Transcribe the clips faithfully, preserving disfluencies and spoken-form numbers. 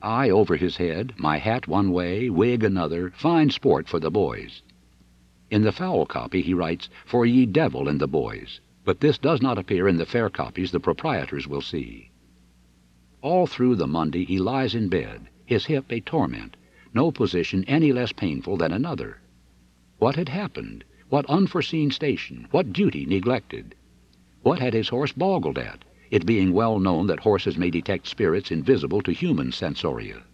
I over his head, my hat one way, wig another, fine sport for the boys. In the foul copy he writes, "For ye devil and the boys," but this does not appear in the fair copies the proprietors will see. All through the Monday he lies in bed, his hip a torment, no position any less painful than another. What had happened? What unforeseen station? What duty neglected? What had his horse boggled at, it being well known that horses may detect spirits invisible to human sensoria?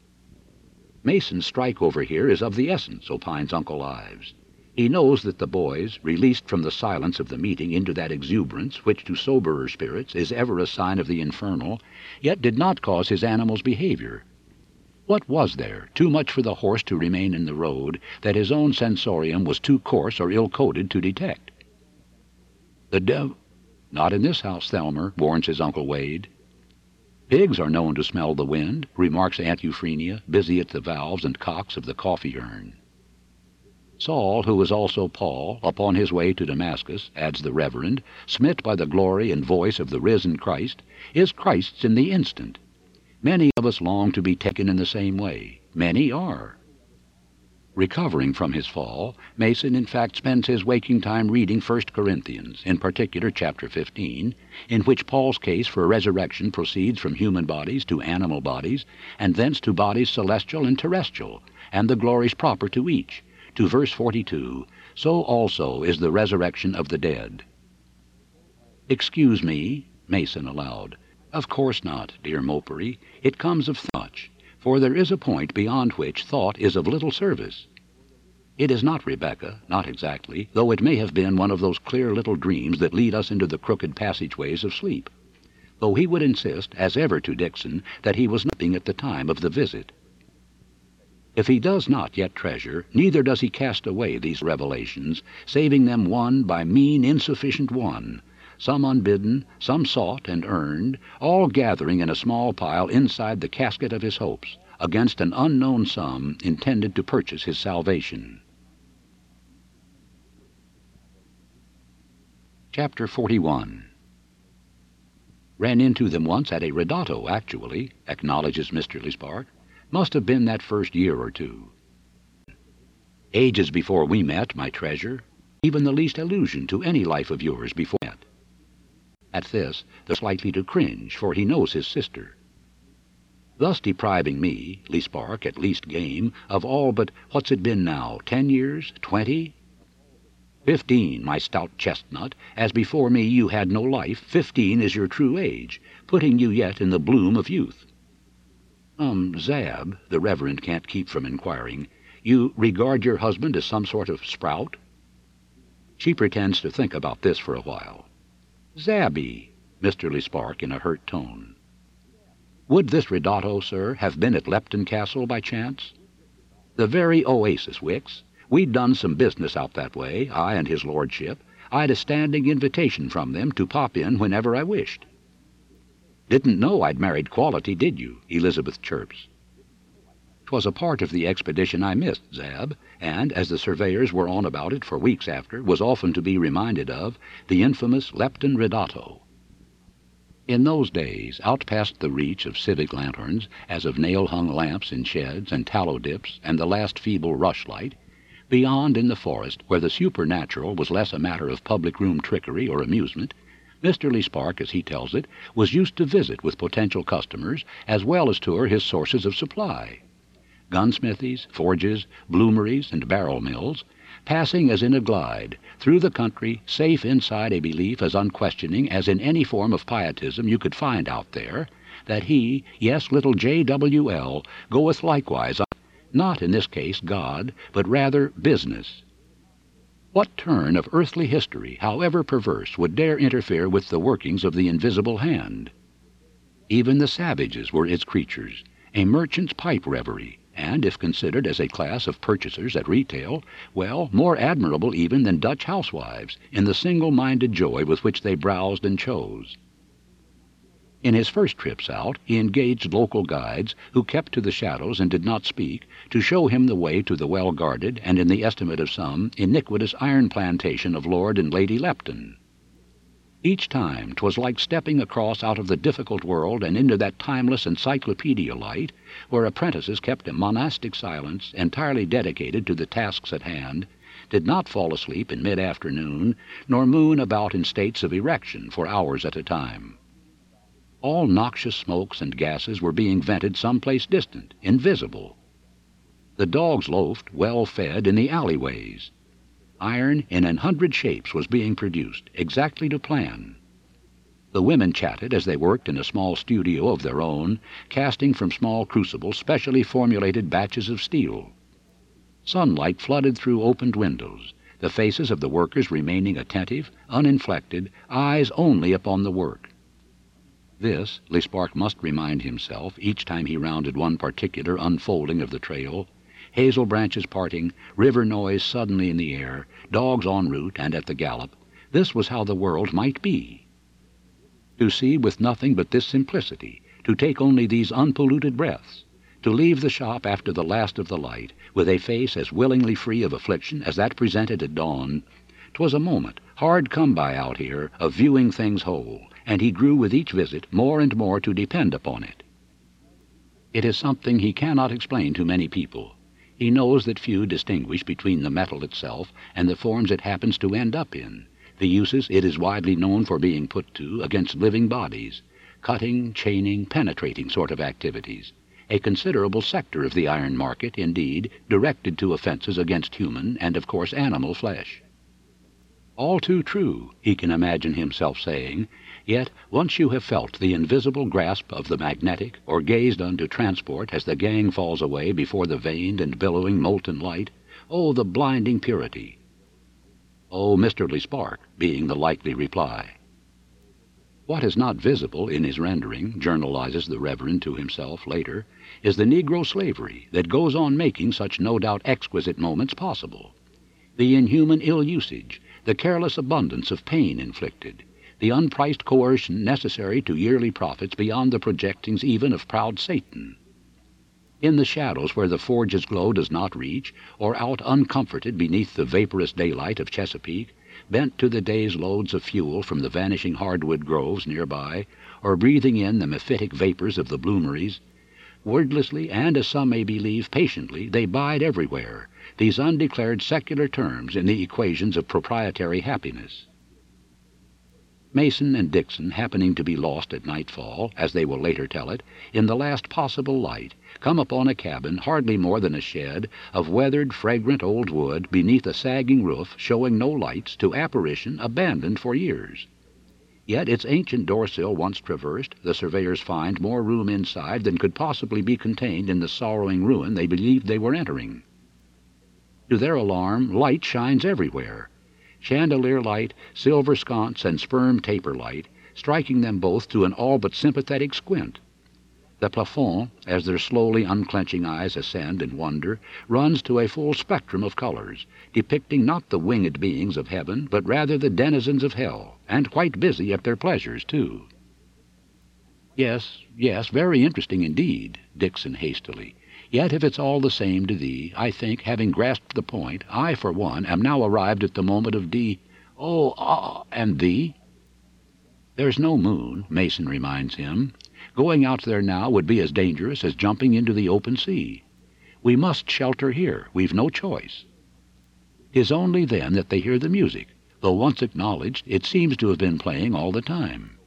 Mason's strike over here is of the essence, opines Uncle Ives. He knows that the boys, released from the silence of the meeting into that exuberance which to soberer spirits is ever a sign of the infernal, yet did not cause his animal's behavior. What was there, too much for the horse to remain in the road, that his own sensorium was too coarse or ill-coated to detect? The dev... Not in this house, Thelmer, warns his Uncle Wade. Pigs are known to smell the wind, remarks Aunt Euphemia, busy at the valves and cocks of the coffee urn. Saul, who was also Paul, upon his way to Damascus, adds the Reverend, smit by the glory and voice of the risen Christ, is Christ's in the instant. Many of us long to be taken in the same way. Many are. Recovering from his fall, Mason in fact spends his waking time reading First Corinthians, in particular chapter fifteen, in which Paul's case for resurrection proceeds from human bodies to animal bodies, and thence to bodies celestial and terrestrial, and the glories proper to each, to verse forty-two, "So also is the resurrection of the dead." "Excuse me," Mason aloud. "Of course not, dear Mopery. It comes of much, for there is a point beyond which thought is of little service. It is not Rebecca, not exactly, though it may have been one of those clear little dreams that lead us into the crooked passageways of sleep, though he would insist, as ever to Dixon, that he was nothing at the time of the visit. If he does not yet treasure, neither does he cast away these revelations, saving them one by mean insufficient one, some unbidden, some sought and earned, all gathering in a small pile inside the casket of his hopes, against an unknown sum intended to purchase his salvation. Chapter forty-one. "Ran into them once at a ridotto, actually," acknowledges Mister Lispark. "Must have been that first year or two. Ages before we met, my treasure. Even the least allusion to any life of yours before that." At this, they're slightly to cringe, for he knows his sister. Thus depriving me, Lispark, at least game, of all but, what's it been now, ten years, twenty? Fifteen, my stout chestnut, as before me you had no life, fifteen is your true age, putting you yet in the bloom of youth. Um, Zab, the Reverend can't keep from inquiring, you regard your husband as some sort of sprout? She pretends to think about this for a while. "Zabby," Mister Lispark in a hurt tone. "Would this ridotto, sir, have been at Lepton Castle by chance?" "The very oasis, Wicks. We'd done some business out that way, I and his lordship. I'd a standing invitation from them to pop in whenever I wished." "Didn't know I'd married quality, did you?" Elizabeth chirps. "'Twas a part of the expedition I missed, Zab, and, as the surveyors were on about it for weeks after, was often to be reminded of, the infamous Lepton ridotto." In those days, out past the reach of civic lanterns, as of nail-hung lamps in sheds and tallow dips and the last feeble rushlight, beyond in the forest, where the supernatural was less a matter of public-room trickery or amusement, Mister Lispark, as he tells it, was used to visit with potential customers, as well as tour his sources of supply. Gunsmithies, forges, bloomeries, and barrel mills, passing as in a glide, through the country, safe inside a belief as unquestioning as in any form of pietism you could find out there, that he, yes, little J W L, goeth likewise, not in this case God, but rather business. What turn of earthly history, however perverse, would dare interfere with the workings of the invisible hand? Even the savages were its creatures, a merchant's pipe reverie, and, if considered as a class of purchasers at retail, well, more admirable even than Dutch housewives, in the single-minded joy with which they browsed and chose. In his first trips out, he engaged local guides, who kept to the shadows and did not speak, to show him the way to the well-guarded, and in the estimate of some, iniquitous iron plantation of Lord and Lady Lepton. Each time 'twas like stepping across out of the difficult world and into that timeless encyclopedia light, where apprentices kept a monastic silence, entirely dedicated to the tasks at hand, did not fall asleep in mid-afternoon, nor moon about in states of erection for hours at a time. All noxious smokes and gases were being vented someplace distant, invisible. The dogs loafed, well fed, in the alleyways. Iron in an hundred shapes was being produced, exactly to plan. The women chatted as they worked in a small studio of their own, casting from small crucibles specially formulated batches of steel. Sunlight flooded through opened windows, the faces of the workers remaining attentive, uninflected, eyes only upon the work. This, Lee Spark must remind himself each time he rounded one particular unfolding of the trail: hazel branches parting, river noise suddenly in the air, dogs en route and at the gallop. This was how the world might be. To see with nothing but this simplicity, to take only these unpolluted breaths, to leave the shop after the last of the light, with a face as willingly free of affliction as that presented at dawn, 'twas a moment, hard come by out here, of viewing things whole, and he grew with each visit more and more to depend upon it. It is something he cannot explain to many people. He knows that few distinguish between the metal itself and the forms it happens to end up in, the uses it is widely known for being put to against living bodies, cutting, chaining, penetrating sort of activities, a considerable sector of the iron market, indeed, directed to offenses against human and, of course, animal flesh. All too true, he can imagine himself saying, yet once you have felt the invisible grasp of the magnetic, or gazed unto transport as the gang falls away before the veined and billowing molten light, oh, the blinding purity! Oh, Mister Lee Spark, being the likely reply. What is not visible in his rendering, journalizes the Reverend to himself later, is the Negro slavery that goes on making such no doubt exquisite moments possible, the inhuman ill-usage, the careless abundance of pain inflicted, the unpriced coercion necessary to yearly profits beyond the projectings even of proud Satan. In the shadows where the forge's glow does not reach, or out uncomforted beneath the vaporous daylight of Chesapeake, bent to the day's loads of fuel from the vanishing hardwood groves nearby, or breathing in the mephitic vapors of the bloomeries, wordlessly, and as some may believe patiently, they bide everywhere, these undeclared secular terms in the equations of proprietary happiness. Mason and Dixon, happening to be lost at nightfall, as they will later tell it, in the last possible light, come upon a cabin hardly more than a shed of weathered, fragrant old wood beneath a sagging roof showing no lights, to apparition abandoned for years. Yet its ancient door-sill once traversed, the surveyors find more room inside than could possibly be contained in the sorrowing ruin they believed they were entering. To their alarm, light shines everywhere. Chandelier light, silver sconce, and sperm taper light, striking them both to an all but sympathetic squint. The plafond, as their slowly unclenching eyes ascend in wonder, runs to a full spectrum of colors, depicting not the winged beings of heaven, but rather the denizens of hell, and quite busy at their pleasures, too. Yes, yes, very interesting indeed, Dixon hastily. Yet if it's all the same to thee, I think, having grasped the point, I, for one, am now arrived at the moment of D. Oh, ah, and thee? There's no moon, Mason reminds him. Going out there now would be as dangerous as jumping into the open sea. We must shelter here. We've no choice. 'Tis only then that they hear the music, though once acknowledged, it seems to have been playing all the time.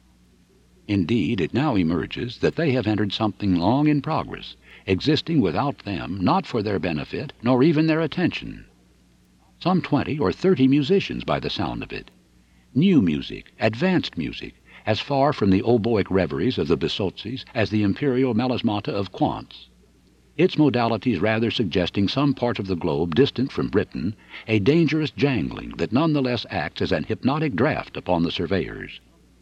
Indeed, it now emerges that they have entered something long in progress, existing without them, not for their benefit, nor even their attention. Some twenty or thirty musicians by the sound of it. New music, advanced music, as far from the oboic reveries of the Bisozis as the imperial melismata of Quantz. Its modalities rather suggesting some part of the globe distant from Britain, a dangerous jangling that none the less acts as an hypnotic draught upon the surveyors.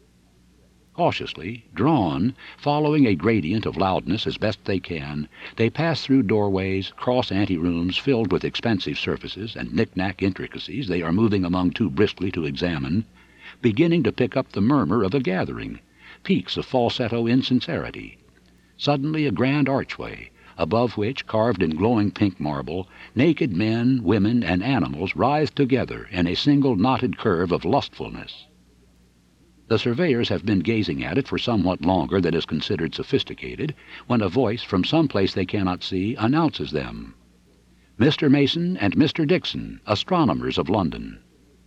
Cautiously, drawn, following a gradient of loudness as best they can, they pass through doorways, cross anterooms filled with expensive surfaces and knick-knack intricacies they are moving among too briskly to examine, beginning to pick up the murmur of a gathering, peaks of falsetto insincerity. Suddenly a grand archway, above which, carved in glowing pink marble, naked men, women, and animals writhe together in a single knotted curve of lustfulness. The surveyors have been gazing at it for somewhat longer than is considered sophisticated, when a voice from some place they cannot see announces them. Mister Mason and Mister Dixon, astronomers of London.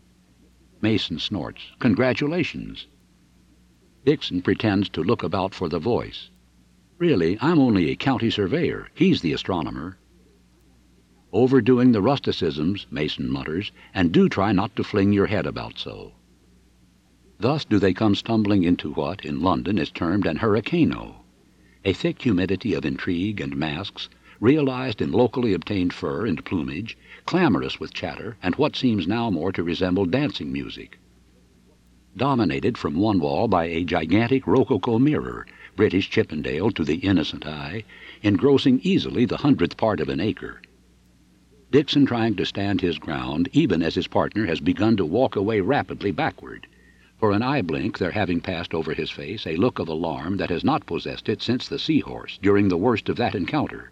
Mason snorts. Congratulations. Dixon pretends to look about for the voice. Really, I'm only a county surveyor. He's the astronomer. Overdoing the rusticisms, Mason mutters, and do try not to fling your head about so. Thus do they come stumbling into what, in London, is termed an hurricano, a thick humidity of intrigue and masks, realized in locally obtained fur and plumage, clamorous with chatter and what seems now more to resemble dancing music. Dominated from one wall by a gigantic rococo mirror, British Chippendale to the innocent eye, engrossing easily the hundredth part of an acre. Dixon trying to stand his ground, even as his partner has begun to walk away rapidly backward, for an eye blink there having passed over his face a look of alarm that has not possessed it since the Seahorse, during the worst of that encounter.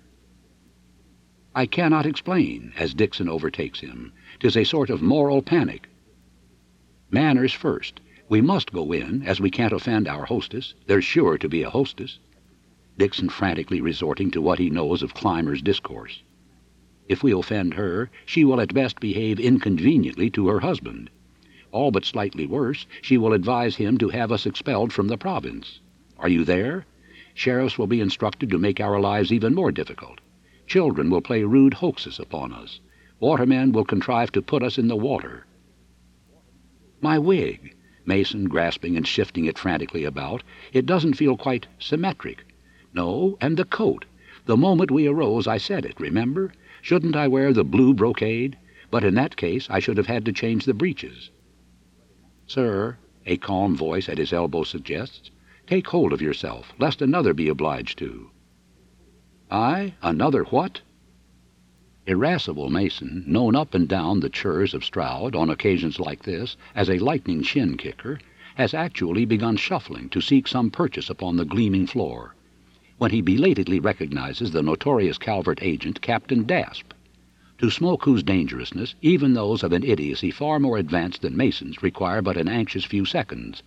I cannot explain, as Dixon overtakes him. 'Tis a sort of moral panic. Manners first. We must go in, as we can't offend our hostess. There's sure to be a hostess. Dixon frantically resorting to what he knows of climbers' discourse. If we offend her, she will at best behave inconveniently to her husband. All but slightly worse, she will advise him to have us expelled from the province. Are you there? Sheriffs will be instructed to make our lives even more difficult. Children will play rude hoaxes upon us. Watermen will contrive to put us in the water. My wig, Mason grasping and shifting it frantically about, it doesn't feel quite symmetric. No, and the coat. The moment we arose I said it, remember? Shouldn't I wear the blue brocade? But in that case I should have had to change the breeches. Sir, a calm voice at his elbow suggests, take hold of yourself, lest another be obliged to. I? Another what? Irascible Mason, known up and down the churs of Stroud on occasions like this as a lightning shin-kicker, has actually begun shuffling to seek some purchase upon the gleaming floor, when he belatedly recognizes the notorious Calvert agent, Captain Dasp, to smoke whose dangerousness even those of an idiocy far more advanced than Mason's require but an anxious few seconds.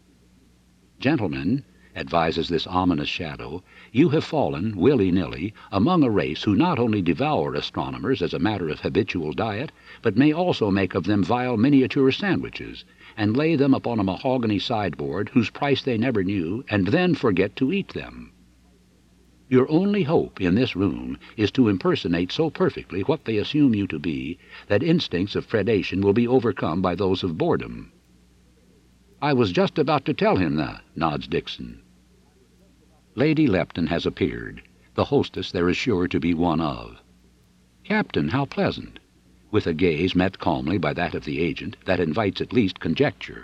Gentlemen, advises this ominous shadow, you have fallen, willy-nilly, among a race who not only devour astronomers as a matter of habitual diet, but may also make of them vile miniature sandwiches, and lay them upon a mahogany sideboard whose price they never knew, and then forget to eat them. Your only hope in this room is to impersonate so perfectly what they assume you to be that instincts of predation will be overcome by those of boredom. I was just about to tell him that, nods Dixon. Lady Lepton has appeared. The hostess there is sure to be one of. Captain, how pleasant, with a gaze met calmly by that of the agent that invites at least conjecture.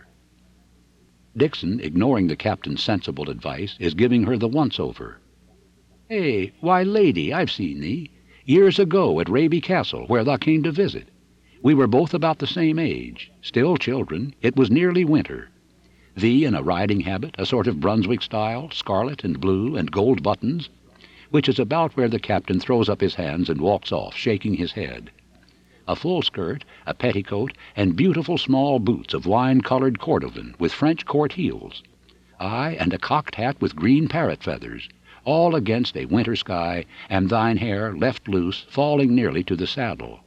Dixon, ignoring the captain's sensible advice, is giving her the once-over. Hey, why, lady, I've seen thee. Years ago at Raby Castle, where thou came to visit. We were both about the same age, still children. It was nearly winter. Thee in a riding habit, a sort of Brunswick style, scarlet and blue and gold buttons, which is about where the captain throws up his hands and walks off, shaking his head. A full skirt, a petticoat, and beautiful small boots of wine-colored cordovan with French court heels. Aye, and a cocked hat with green parrot feathers, all against a winter sky, and thine hair, left loose, falling nearly to the saddle.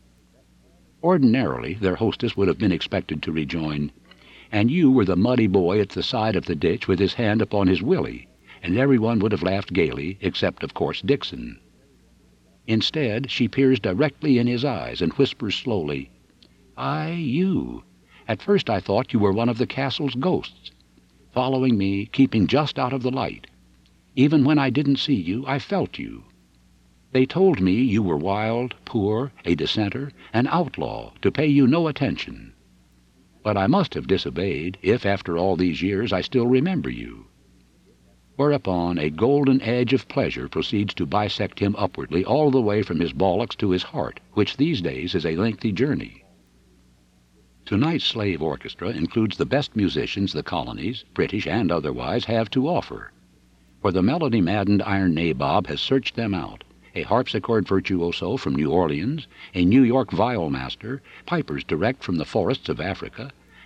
Ordinarily, their hostess would have been expected to rejoin, and you were the muddy boy at the side of the ditch with his hand upon his willy, and everyone would have laughed gaily, except, of course, Dixon. Instead, she peers directly in his eyes and whispers slowly, "Aye, you. At first I thought you were one of the castle's ghosts, following me, keeping just out of the light. Even when I didn't see you, I felt you. They told me you were wild, poor, a dissenter, an outlaw, to pay you no attention. But I must have disobeyed, if after all these years I still remember you." Whereupon a golden edge of pleasure proceeds to bisect him upwardly all the way from his ballocks to his heart, which these days is a lengthy journey. Tonight's slave orchestra includes the best musicians the colonies, British and otherwise, have to offer. For the melody-maddened Iron Nabob has searched them out, a harpsichord virtuoso from New Orleans, a New York viol master, pipers direct from the forests of Africa,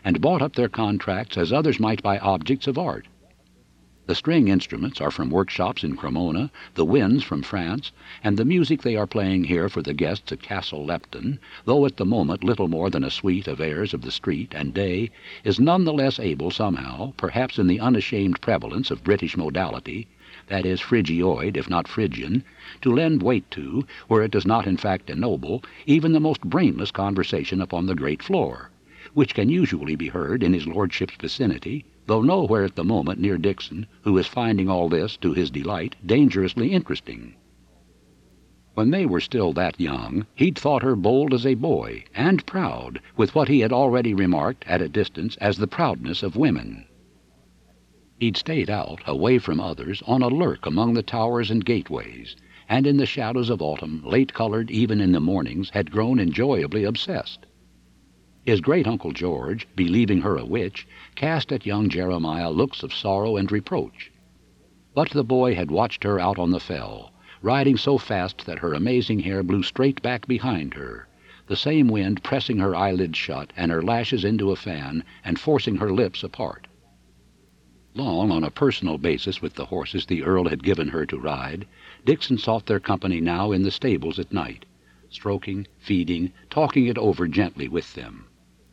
and bought up their contracts as others might buy objects of art. The string instruments are from workshops in Cremona, the winds from France, and the music they are playing here for the guests at Castle Lepton, though at the moment little more than a suite of airs of the street and day, is none the less able somehow, perhaps in the unashamed prevalence of British modality, that is Phrygioid if not Phrygian, to lend weight to, where it does not in fact ennoble, even the most brainless conversation upon the great floor, which can usually be heard in his lordship's vicinity, though nowhere at the moment near Dixon, who is finding all this, to his delight, dangerously interesting. When they were still that young, he'd thought her bold as a boy, and proud, with what he had already remarked, at a distance, as the proudness of women. He'd stayed out, away from others, on a lurk among the towers and gateways, and in the shadows of autumn, late-colored even in the mornings, had grown enjoyably obsessed. His great-uncle George, believing her a witch, cast at young Jeremiah looks of sorrow and reproach. But the boy had watched her out on the fell, riding so fast that her amazing hair blew straight back behind her, the same wind pressing her eyelids shut and her lashes into a fan and forcing her lips apart. Long on a personal basis with the horses the Earl had given her to ride, Dixon sought their company now in the stables at night, stroking, feeding, talking it over gently with them.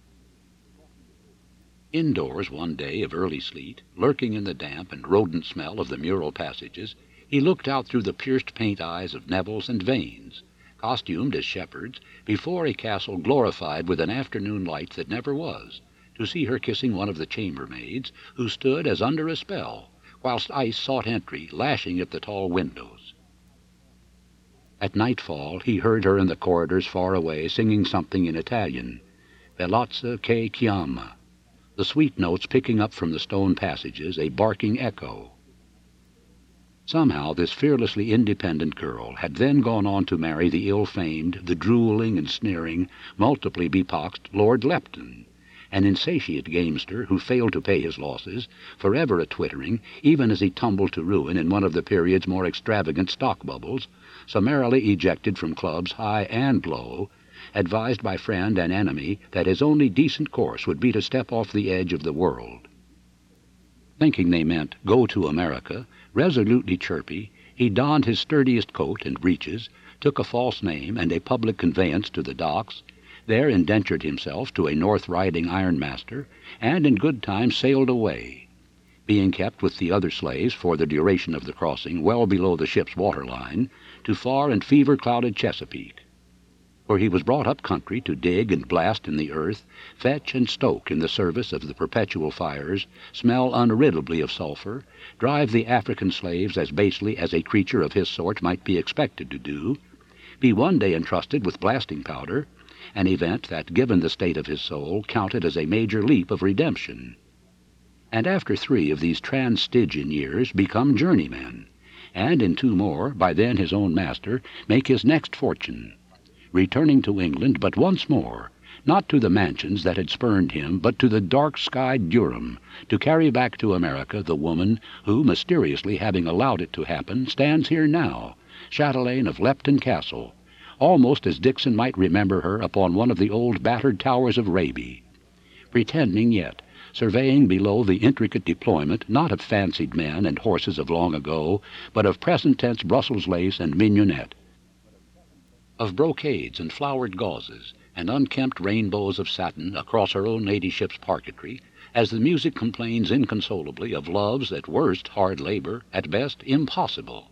Indoors one day of early sleet, lurking in the damp and rodent smell of the mural passages, he looked out through the pierced paint eyes of Nevils and Vanes, costumed as shepherds, before a castle glorified with an afternoon light that never was, to see her kissing one of the chambermaids, who stood as under a spell, whilst ice sought entry, lashing at the tall windows. At nightfall he heard her in the corridors far away singing something in Italian, Velozza che chiama, the sweet notes picking up from the stone passages a barking echo. Somehow this fearlessly independent girl had then gone on to marry the ill-famed, the drooling and sneering, multiply bepoxed Lord Lepton, an insatiate gamester who failed to pay his losses, forever a-twittering, even as he tumbled to ruin in one of the period's more extravagant stock bubbles, summarily ejected from clubs high and low, advised by friend and enemy that his only decent course would be to step off the edge of the world. Thinking they meant go to America, resolutely chirpy, he donned his sturdiest coat and breeches, took a false name and a public conveyance to the docks, there indentured himself to a north-riding ironmaster, and in good time sailed away, being kept with the other slaves for the duration of the crossing well below the ship's waterline, to far and fever-clouded Chesapeake, where he was brought up country to dig and blast in the earth, fetch and stoke in the service of the perpetual fires, smell unriddably of sulphur, drive the African slaves as basely as a creature of his sort might be expected to do, be one day entrusted with blasting powder, an event that, given the state of his soul, counted as a major leap of redemption, and after three of these trans-Stygian years become journeymen, and in two more, by then his own master, make his next fortune, returning to England but once more, not to the mansions that had spurned him, but to the dark-skied Durham, to carry back to America the woman who, mysteriously having allowed it to happen, stands here now, chatelaine of Lepton Castle, almost as Dixon might remember her upon one of the old battered towers of Raby, pretending yet, surveying below the intricate deployment not of fancied men and horses of long ago, but of present-tense Brussels lace and mignonette, of brocades and flowered gauzes, and unkempt rainbows of satin across her own ladyship's parquetry, as the music complains inconsolably of love's at worst hard labor, at best impossible.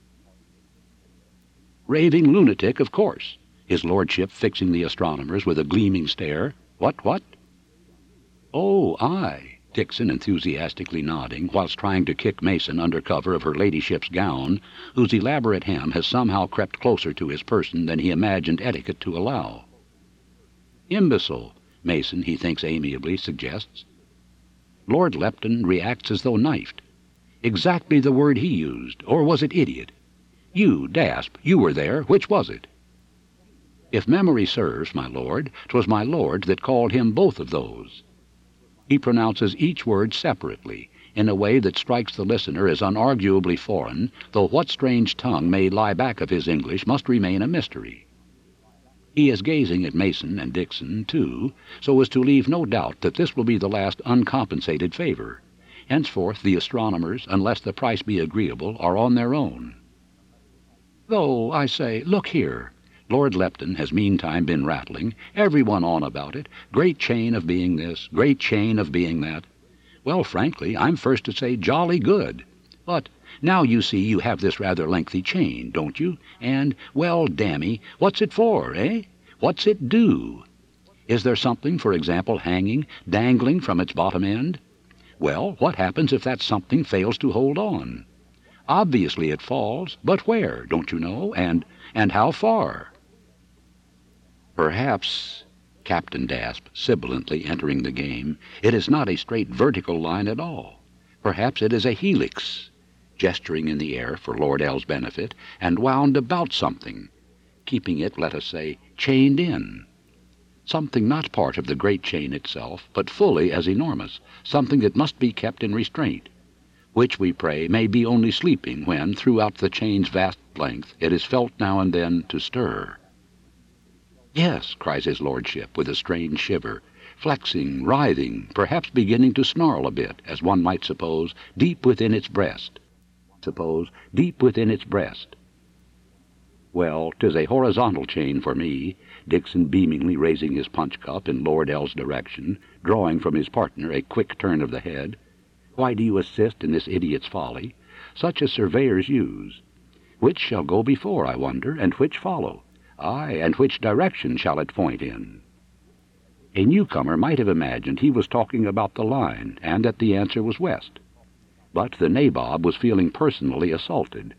Raving lunatic, of course, his lordship fixing the astronomers with a gleaming stare. What, what? Oh, aye, Dixon enthusiastically nodding, whilst trying to kick Mason under cover of her ladyship's gown, whose elaborate hem has somehow crept closer to his person than he imagined etiquette to allow. Imbecile, Mason, he thinks amiably, suggests. Lord Lepton reacts as though knifed. Exactly the word he used, or was it idiot? You, Dasp, you were there. Which was it? If memory serves, my lord, 'twas my lord that called him both of those. He pronounces each word separately, in a way that strikes the listener as unarguably foreign, though what strange tongue may lie back of his English must remain a mystery. He is gazing at Mason and Dixon, too, so as to leave no doubt that this will be the last uncompensated favor. Henceforth the astronomers, unless the price be agreeable, are on their own. Though, I say, look here. Lord Lepton has meantime been rattling, every one on about it, great chain of being this, great chain of being that. Well, frankly, I'm first to say jolly good. But now you see you have this rather lengthy chain, don't you? And, well, dammy, what's it for, eh? What's it do? Is there something, for example, hanging, dangling from its bottom end? Well, what happens if that something fails to hold on? Obviously it falls, but where, don't you know, and and how far? Perhaps, Captain Dasp, sibilantly entering the game, it is not a straight vertical line at all. Perhaps it is a helix, gesturing in the air for Lord L's benefit, and wound about something, keeping it, let us say, chained in. Something not part of the great chain itself, but fully as enormous, something that must be kept in restraint, which, we pray, may be only sleeping when, throughout the chain's vast length, it is felt now and then to stir. Yes, cries his lordship, with a strange shiver, flexing, writhing, perhaps beginning to snarl a bit, as one might suppose, deep within its breast. Suppose, deep within its breast. Well, 'tis a horizontal chain for me, Dixon beamingly raising his punch-cup in Lord L's direction, drawing from his partner a quick turn of the head. Why do you assist in this idiot's folly, such as surveyors use? Which shall go before, I wonder, and which follow? Aye, and which direction shall it point in? A newcomer might have imagined he was talking about the line, and that the answer was west. But the nabob was feeling personally assaulted.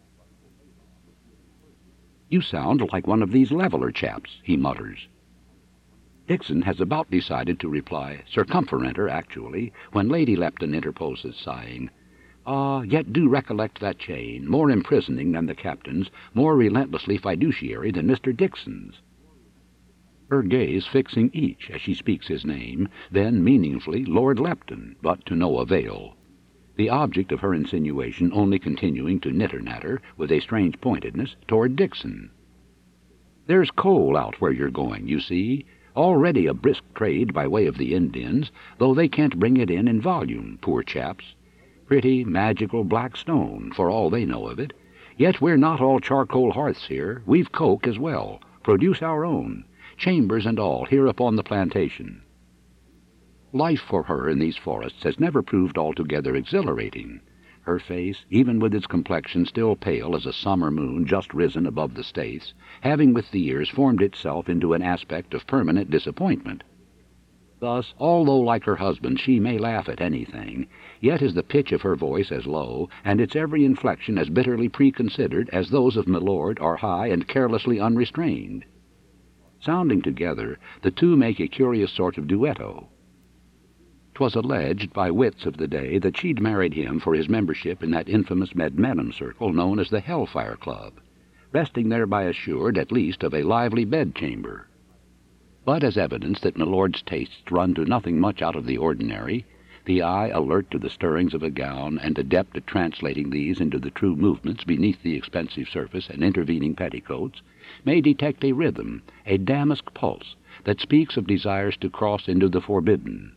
You sound like one of these leveller chaps, he mutters. Dixon has about decided to reply, circumferenter, actually, when Lady Lepton interposes, sighing, Ah, yet do recollect that chain, more imprisoning than the captain's, more relentlessly fiduciary than Mister Dixon's. Her gaze fixing each as she speaks his name, then meaningfully Lord Lepton, but to no avail. The object of her insinuation only continuing to nitter-natter, with a strange pointedness, toward Dixon. There's coal out where you're going, you see, already a brisk trade by way of the Indians, though they can't bring it in in volume, poor chaps. Pretty, magical black stone, for all they know of it. Yet we're not all charcoal hearths here. We've coke as well. Produce our own. Chambers and all, here upon the plantation. Life for her in these forests has never proved altogether exhilarating. Her face, even with its complexion still pale as a summer moon just risen above the Staithes, having with the years formed itself into an aspect of permanent disappointment. Thus, although like her husband she may laugh at anything, yet is the pitch of her voice as low, and its every inflection as bitterly preconsidered as those of milord are high and carelessly unrestrained. Sounding together, the two make a curious sort of duetto. 'Twas alleged by wits of the day that she'd married him for his membership in that infamous Medmenham circle known as the Hellfire Club, resting thereby assured at least of a lively bedchamber. But as evidence that milord's tastes run to nothing much out of the ordinary, the eye alert to the stirrings of a gown and adept at translating these into the true movements beneath the expensive surface and intervening petticoats, may detect a rhythm, a damask pulse, that speaks of desires to cross into the forbidden.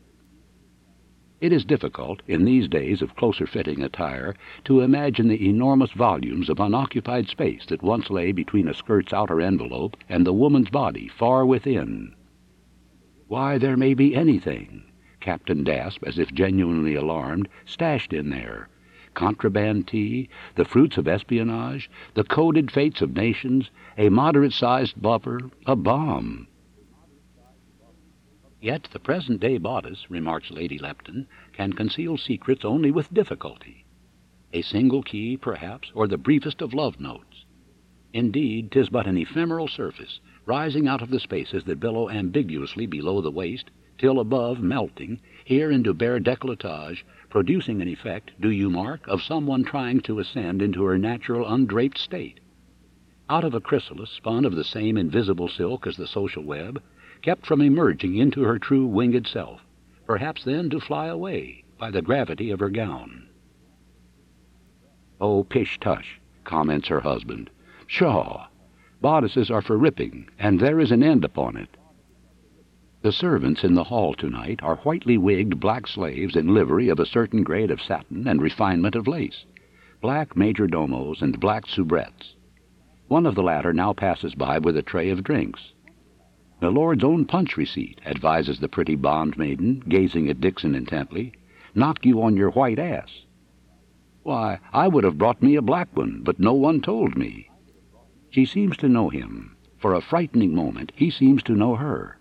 It is difficult, in these days of closer-fitting attire, to imagine the enormous volumes of unoccupied space that once lay between a skirt's outer envelope and the woman's body far within. Why, there may be anything, Captain Dasp, as if genuinely alarmed, stashed in there. Contraband tea, the fruits of espionage, the coded fates of nations, a moderate-sized blubber, a bomb. Yet the present-day bodice, remarks Lady Lepton, can conceal secrets only with difficulty. A single key, perhaps, or the briefest of love notes. Indeed, 'tis but an ephemeral surface, rising out of the spaces that billow ambiguously below the waist, till above melting, here into bare décolletage, producing an effect, do you mark, of someone trying to ascend into her natural undraped state. Out of a chrysalis spun of the same invisible silk as the social web, kept from emerging into her true winged self, perhaps then to fly away by the gravity of her gown. "Oh, pish-tush," comments her husband. "Pshaw! Bodices are for ripping, and there is an end upon it. The servants in the hall tonight are whitely wigged black slaves in livery of a certain grade of satin and refinement of lace, black majordomos and black soubrettes. One of the latter now passes by with a tray of drinks. "The Lord's own punch receipt," advises the pretty bond maiden, gazing at Dixon intently. "Knock you on your white ass." "Why, I would have brought me a black one, but no one told me." She seems to know him. For a frightening moment he seems to know her.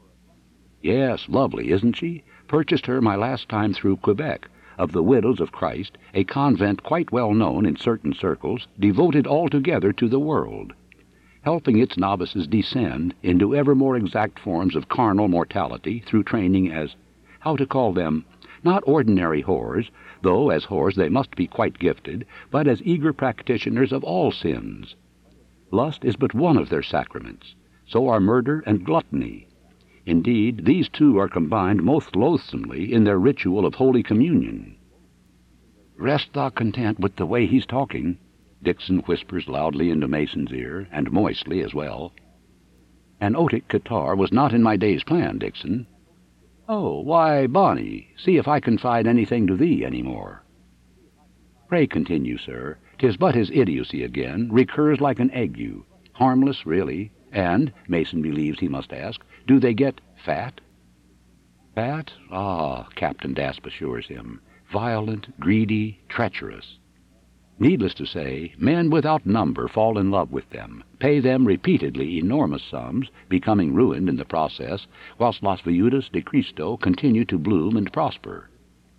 "Yes, lovely, isn't she? Purchased her my last time through Quebec, of the Widows of Christ, a convent quite well known in certain circles, devoted altogether to the world, helping its novices descend into ever more exact forms of carnal mortality through training as, how to call them, not ordinary whores, though as whores they must be quite gifted, but as eager practitioners of all sins. Lust is but one of their sacraments, so are murder and gluttony. Indeed, these two are combined most loathsomely in their ritual of Holy Communion." "Rest thou content with the way he's talking," Dixon whispers loudly into Mason's ear, and moistly as well. "An otic guitar was not in my day's plan, Dixon." "Oh, why, Bonnie, see if I confide anything to thee any more." "Pray continue, sir. 'Tis but his idiocy again, recurs like an ague, harmless really, and, Mason believes he must ask, do they get fat?" "Fat? Ah," Captain Dasp assures him, "violent, greedy, treacherous. Needless to say, men without number fall in love with them, pay them repeatedly enormous sums, becoming ruined in the process, whilst Las Viudas de Cristo continue to bloom and prosper."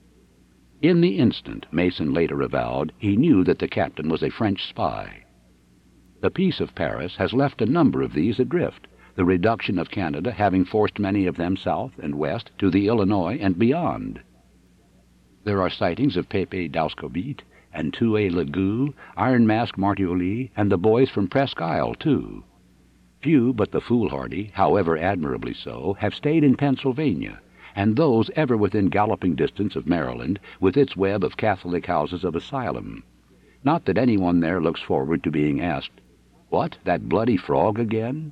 In the instant, Mason later avowed, he knew that the captain was a French spy. The Peace of Paris has left a number of these adrift, the reduction of Canada having forced many of them south and west to the Illinois and beyond. There are sightings of Pepe Dauscobit and Tué Legoux, Iron Mask Martioli, and the boys from Presque Isle, too. Few but the foolhardy, however admirably so, have stayed in Pennsylvania, and those ever within galloping distance of Maryland, with its web of Catholic houses of asylum. Not that anyone there looks forward to being asked, "What, that bloody frog again?"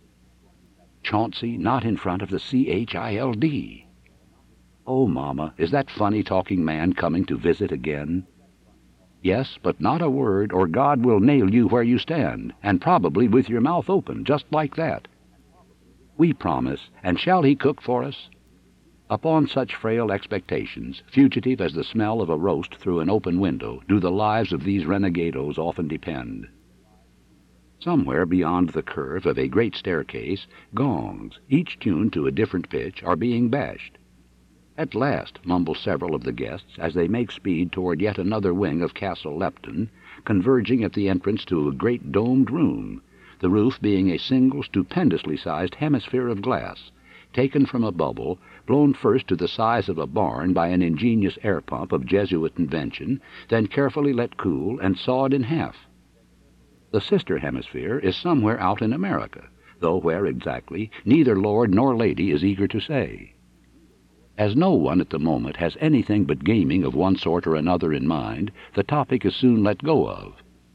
Chauncey not in front of the C H I L D. "Oh, Mamma, is that funny-talking man coming to visit again?" "Yes, but not a word, or God will nail you where you stand, and probably with your mouth open, just like that." "We promise, and shall he cook for us?" Upon such frail expectations, fugitive as the smell of a roast through an open window, do the lives of these renegados often depend. Somewhere beyond the curve of a great staircase, gongs, each tuned to a different pitch, are being bashed. "At last," mumble several of the guests as they make speed toward yet another wing of Castle Lepton, converging at the entrance to a great domed room, the roof being a single stupendously sized hemisphere of glass, taken from a bubble, blown first to the size of a barn by an ingenious air pump of Jesuit invention, then carefully let cool and sawed in half. The sister hemisphere is somewhere out in America, though where exactly, neither lord nor lady is eager to say. As no one at the moment has anything but gaming of one sort or another in mind, the topic is soon let go of.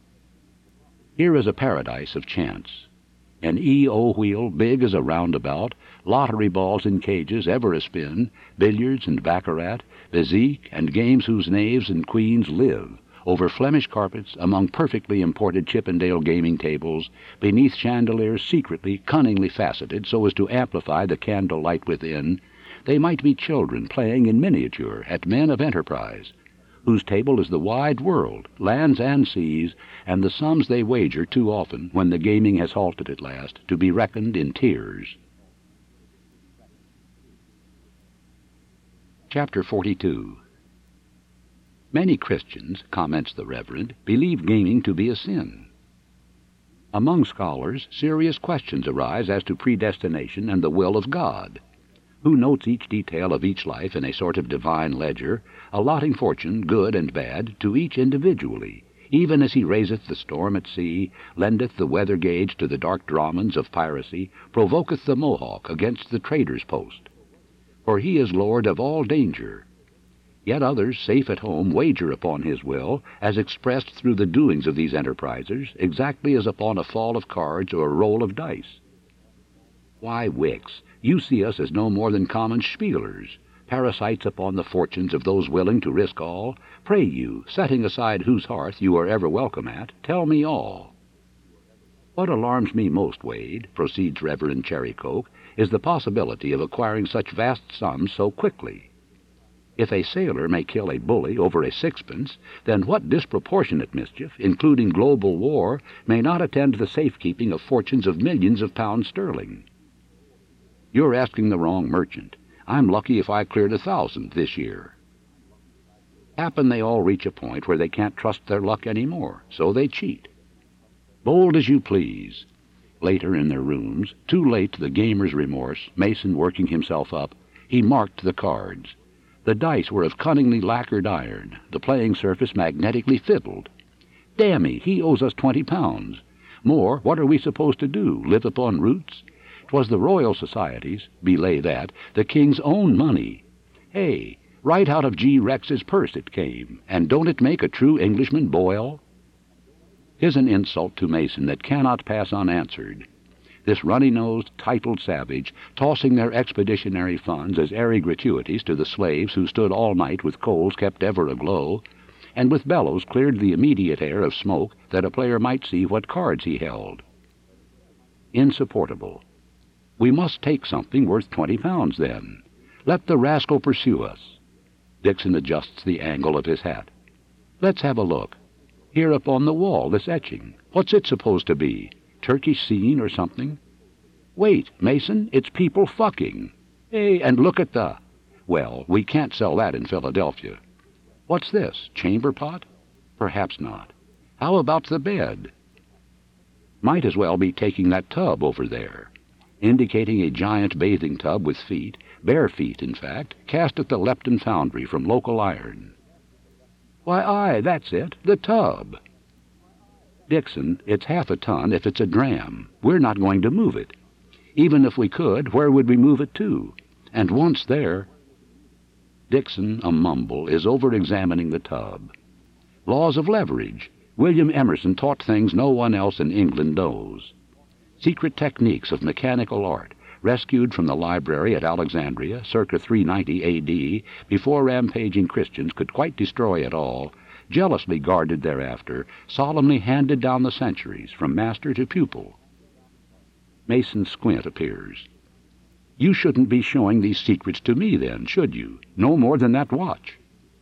Here is a paradise of chance. An E O wheel big as a roundabout, lottery balls in cages ever a-spin, billiards and baccarat, bezique, and games whose knaves and queens live, over Flemish carpets, among perfectly imported Chippendale gaming tables, beneath chandeliers secretly, cunningly faceted so as to amplify the candle light within. They might be children playing in miniature at men of enterprise, whose table is the wide world, lands and seas, and the sums they wager too often, when the gaming has halted at last, to be reckoned in tears. Chapter forty-two. Many Christians, comments the Reverend, believe gaming to be a sin. Among scholars, serious questions arise as to predestination and the will of God, who notes each detail of each life in a sort of divine ledger, allotting fortune, good and bad, to each individually, even as he raiseth the storm at sea, lendeth the weather gauge to the dark dramans of piracy, provoketh the Mohawk against the trader's post. For he is lord of all danger. Yet others, safe at home, wager upon his will, as expressed through the doings of these enterprisers, exactly as upon a fall of cards or a roll of dice. Why, Wicks, you see us as no more than common spielers, parasites upon the fortunes of those willing to risk all. Pray you, setting aside whose hearth you are ever welcome at, tell me all. What alarms me most, Wade, proceeds Reverend Cherrycoke, is the possibility of acquiring such vast sums so quickly. If a sailor may kill a bully over a sixpence, then what disproportionate mischief, including global war, may not attend the safekeeping of fortunes of millions of pounds sterling? You're asking the wrong merchant. I'm lucky if I cleared a thousand this year. Happen they all reach a point where they can't trust their luck any more, so they cheat. Bold as you please. Later in their rooms, too late to the gamer's remorse, Mason working himself up, he marked the cards. The dice were of cunningly lacquered iron, the playing surface magnetically fiddled. Dammy, he owes us twenty pounds. More, what are we supposed to do, live upon roots? 'Twas the Royal Society's, belay that, the King's own money. Hey, right out of G. Rex's purse it came, and don't it make a true Englishman boil? 'Tis an insult to Mason that cannot pass unanswered. This runny-nosed, titled savage, tossing their expeditionary funds as airy gratuities to the slaves who stood all night with coals kept ever aglow, and with bellows cleared the immediate air of smoke that a player might see what cards he held. Insupportable. We must take something worth twenty pounds, then. Let the rascal pursue us. Dixon adjusts the angle of his hat. Let's have a look. Here up on the wall, this etching. What's it supposed to be? Turkish scene or something? Wait, Mason, it's people fucking. Hey, and look at the... Well, we can't sell that in Philadelphia. What's this, chamber pot? Perhaps not. How about the bed? Might as well be taking that tub over there, indicating a giant bathing tub with feet, bare feet, in fact, cast at the Lepton foundry from local iron. Why, aye, that's it, the tub. Dixon, it's half a ton if it's a dram. We're not going to move it. Even if we could, where would we move it to? And once there... Dixon, a mumble, is over-examining the tub. Laws of leverage. William Emerson taught things no one else in England knows. Secret techniques of mechanical art, rescued from the library at Alexandria, circa three ninety A D, before rampaging Christians could quite destroy it all, jealously guarded thereafter, solemnly handed down the centuries from master to pupil. Mason's squint appears. You shouldn't be showing these secrets to me, then, should you? No more than that watch.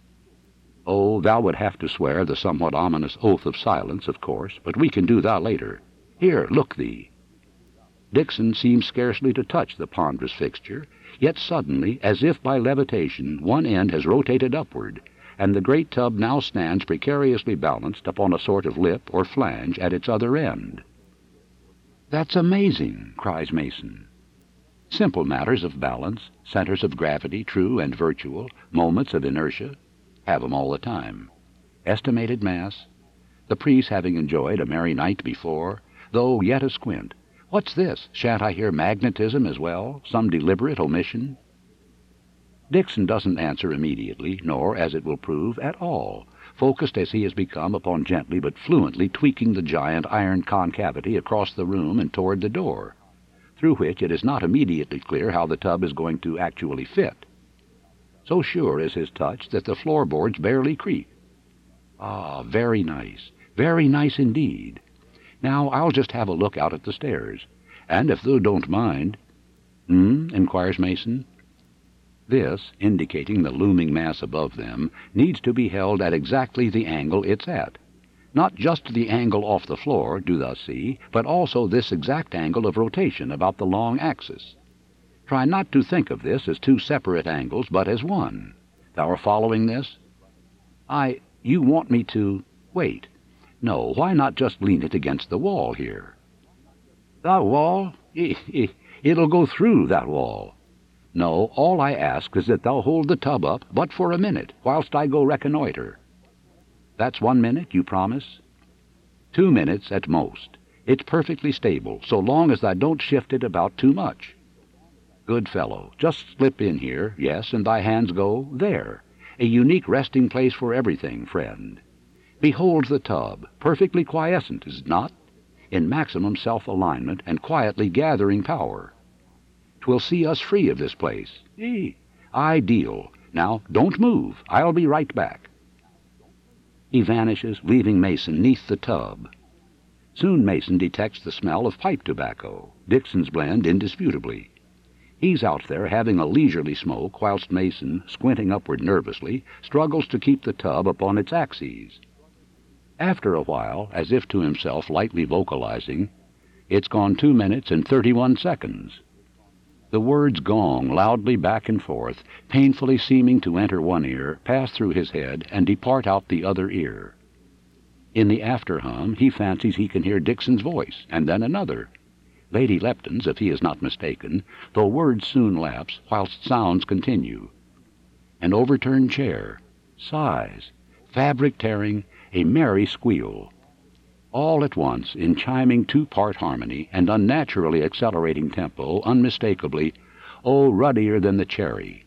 Oh, thou would have to swear the somewhat ominous oath of silence, of course, but we can do that later. Here, look thee. Dixon seems scarcely to touch the ponderous fixture, yet suddenly, as if by levitation, one end has rotated upward, and the great tub now stands precariously balanced upon a sort of lip or flange at its other end. That's amazing, cries Mason. Simple matters of balance, centers of gravity, true and virtual, moments of inertia, have 'em all the time. Estimated mass, the priest having enjoyed a merry night before, though yet a squint. What's this? Shan't I hear magnetism as well? Some deliberate omission? Dixon doesn't answer immediately, nor, as it will prove, at all, focused as he has become upon gently but fluently tweaking the giant iron concavity across the room and toward the door, through which it is not immediately clear how the tub is going to actually fit. So sure is his touch that the floorboards barely creak. Ah, very nice, very nice indeed. Now I'll just have a look out at the stairs, and if thou don't mind—" "Hmm?" inquires Mason. This, indicating the looming mass above them, needs to be held at exactly the angle it's at. Not just the angle off the floor, do thou see, but also this exact angle of rotation about the long axis. Try not to think of this as two separate angles, but as one. Thou art following this? I... you want me to... wait. No, why not just lean it against the wall here? The wall? It'll go through that wall. No, all I ask is that thou hold the tub up but for a minute, whilst I go reconnoitre. That's one minute, you promise? Two minutes at most. It's perfectly stable, so long as thou don't shift it about too much. Good fellow, just slip in here, yes, and thy hands go there, a unique resting place for everything, friend. Behold the tub, perfectly quiescent, is it not? In maximum self-alignment and quietly gathering power. 'Twill see us free of this place. Eh, ideal. Now, don't move. I'll be right back. He vanishes, leaving Mason neath the tub. Soon Mason detects the smell of pipe tobacco, Dixon's blend indisputably. He's out there having a leisurely smoke, whilst Mason, squinting upward nervously, struggles to keep the tub upon its axes. After a while, as if to himself lightly vocalizing, "It's gone two minutes and thirty-one seconds." The words gong loudly back and forth, painfully seeming to enter one ear, pass through his head, and depart out the other ear. In the after-hum he fancies he can hear Dixon's voice, and then another. Lady Lepton's, if he is not mistaken, though words soon lapse, whilst sounds continue. An overturned chair, sighs, fabric tearing, a merry squeal. All at once, in chiming two-part harmony and unnaturally accelerating tempo, unmistakably, "Oh, ruddier than the cherry,"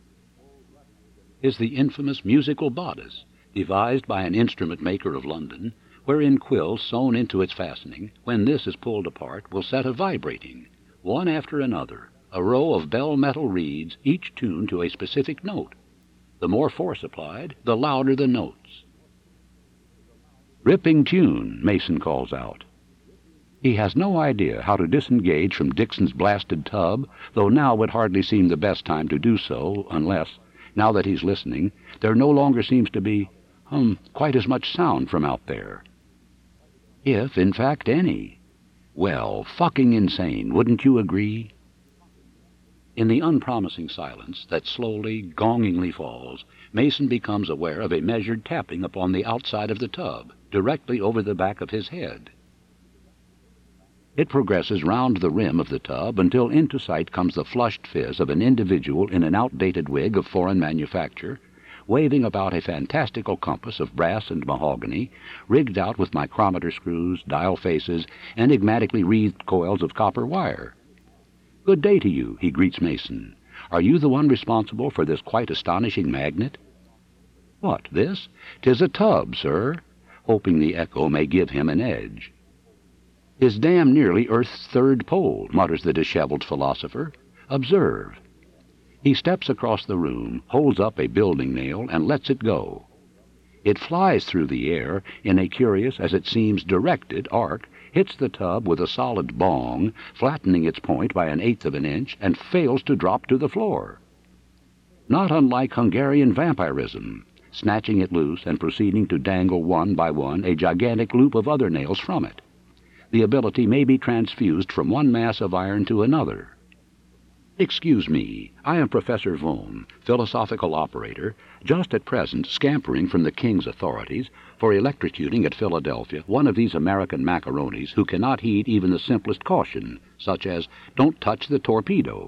is the infamous musical bodice, devised by an instrument maker of London, wherein quills sewn into its fastening, when this is pulled apart, will set a vibrating, one after another, a row of bell-metal reeds, each tuned to a specific note. The more force applied, the louder the notes. "Ripping tune," Mason calls out. He has no idea how to disengage from Dixon's blasted tub, though now would hardly seem the best time to do so, unless, now that he's listening, there no longer seems to be, hum, quite as much sound from out there. If, in fact, any. Well, fucking insane, wouldn't you agree? In the unpromising silence that slowly, gongingly falls, Mason becomes aware of a measured tapping upon the outside of the tub, directly over the back of his head. It progresses round the rim of the tub until into sight comes the flushed fizz of an individual in an outdated wig of foreign manufacture, waving about a fantastical compass of brass and mahogany, rigged out with micrometer screws, dial faces, enigmatically wreathed coils of copper wire. "Good day to you," he greets Mason. "Are you the one responsible for this quite astonishing magnet?" "What, this? 'Tis a tub, sir," hoping the echo may give him an edge. "'Tis damn nearly Earth's third pole," mutters the disheveled philosopher. "Observe." He steps across the room, holds up a building nail, and lets it go. It flies through the air in a curious, as it seems directed, arc, hits the tub with a solid bong, flattening its point by an eighth of an inch, and fails to drop to the floor. Not unlike Hungarian vampirism, snatching it loose and proceeding to dangle one by one a gigantic loop of other nails from it. The ability may be transfused from one mass of iron to another. "Excuse me, I am Professor Vohn, philosophical operator, just at present scampering from the king's authorities for electrocuting at Philadelphia one of these American macaronis who cannot heed even the simplest caution, such as, 'Don't touch the torpedo.'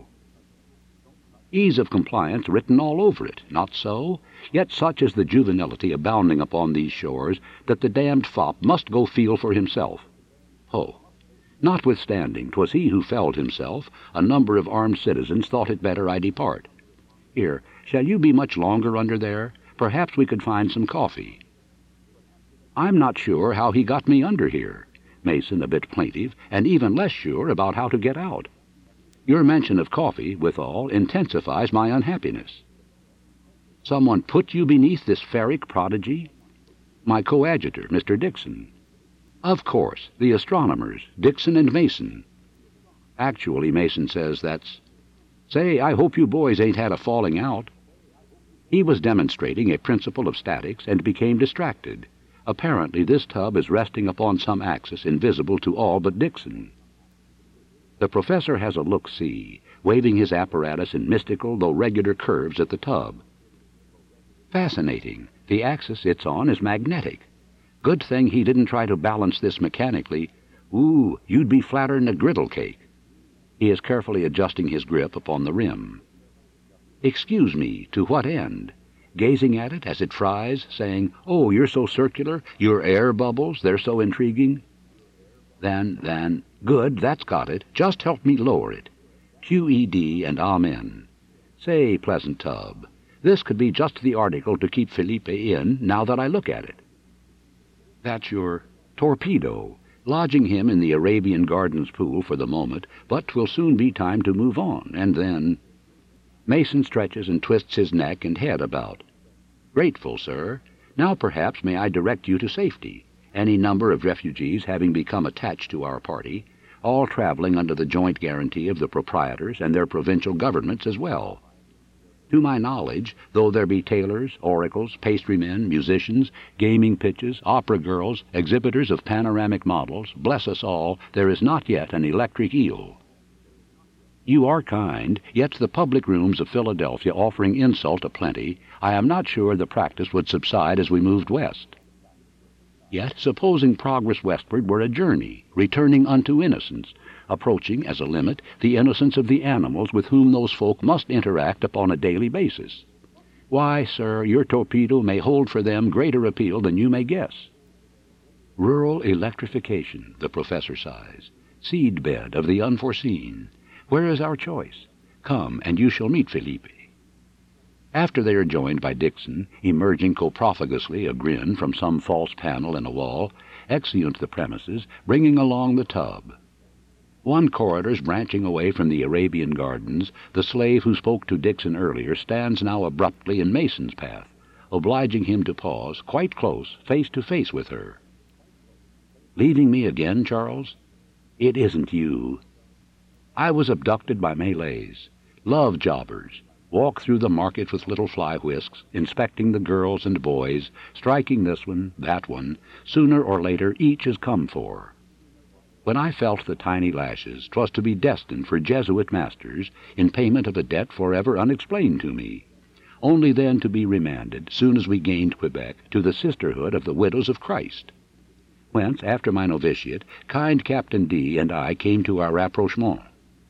Ease of compliance written all over it, not so? Yet such is the juvenility abounding upon these shores that the damned fop must go feel for himself. Oh! Notwithstanding 'twas he who felled himself, a number of armed citizens thought it better I depart. Here, shall you be much longer under there? Perhaps we could find some coffee." "I'm not sure how he got me under here." Mason a bit plaintive, and even less sure about how to get out. "Your mention of coffee, withal, intensifies my unhappiness." "Someone put you beneath this ferric prodigy?" "My coadjutor, Mister Dixon." "Of course, the astronomers, Dixon and Mason." Actually, Mason says that's... "Say, I hope you boys ain't had a falling out." He was demonstrating a principle of statics and became distracted. Apparently this tub is resting upon some axis invisible to all but Dixon. The professor has a look-see, waving his apparatus in mystical though regular curves at the tub. "Fascinating. The axis it's on is magnetic. Good thing he didn't try to balance this mechanically. Ooh, you'd be flatter'n a griddle cake." He is carefully adjusting his grip upon the rim. "Excuse me, to what end?" Gazing at it as it fries, saying, "Oh, you're so circular, your air bubbles, they're so intriguing." Then, then, good, that's got it. Just help me lower it. Q E D and amen. Say, pleasant tub, This could be just the article to keep Felipe in, now that I look at it. That's your torpedo, lodging him in the Arabian Gardens pool for the moment, but 'twill soon be time to move on, and then... Mason stretches and twists his neck and head about. Grateful, sir. Now perhaps may I direct you to safety, any number of refugees having become attached to our party, all traveling under the joint guarantee of the proprietors and their provincial governments as well. To my knowledge, though there be tailors, oracles, pastrymen, musicians, gaming pitches, opera girls, exhibitors of panoramic models, bless us all, there is not yet an electric eel. You are kind, yet the public rooms of Philadelphia offering insult aplenty, I am not sure the practice would subside as we moved west. Yet supposing progress westward were a journey, returning unto innocence, approaching, as a limit, the innocence of the animals with whom those folk must interact upon a daily basis. Why, sir, your torpedo may hold for them greater appeal than you may guess. Rural electrification, the professor sighs. Seed-bed of the unforeseen. Where is our choice? Come, and you shall meet Felipe. After they are joined by Dixon, emerging coprofagusly, a grin from some false panel in a wall, exeunt the premises, bringing along the tub. One corridor's branching away from the Arabian Gardens, the slave who spoke to Dixon earlier stands now abruptly in Mason's path, obliging him to pause, quite close, face to face with her. Leaving me again, Charles? It isn't you. I was abducted by Malays, love jobbers, walk through the market with little fly whisks, inspecting the girls and boys, striking this one, that one. Sooner or later each is come for. When I felt the tiny lashes, 'twas to be destined for Jesuit masters, in payment of a debt forever unexplained to me, only then to be remanded, soon as we gained Quebec, to the sisterhood of the Widows of Christ, whence, after my novitiate, kind Captain D and I came to our rapprochement.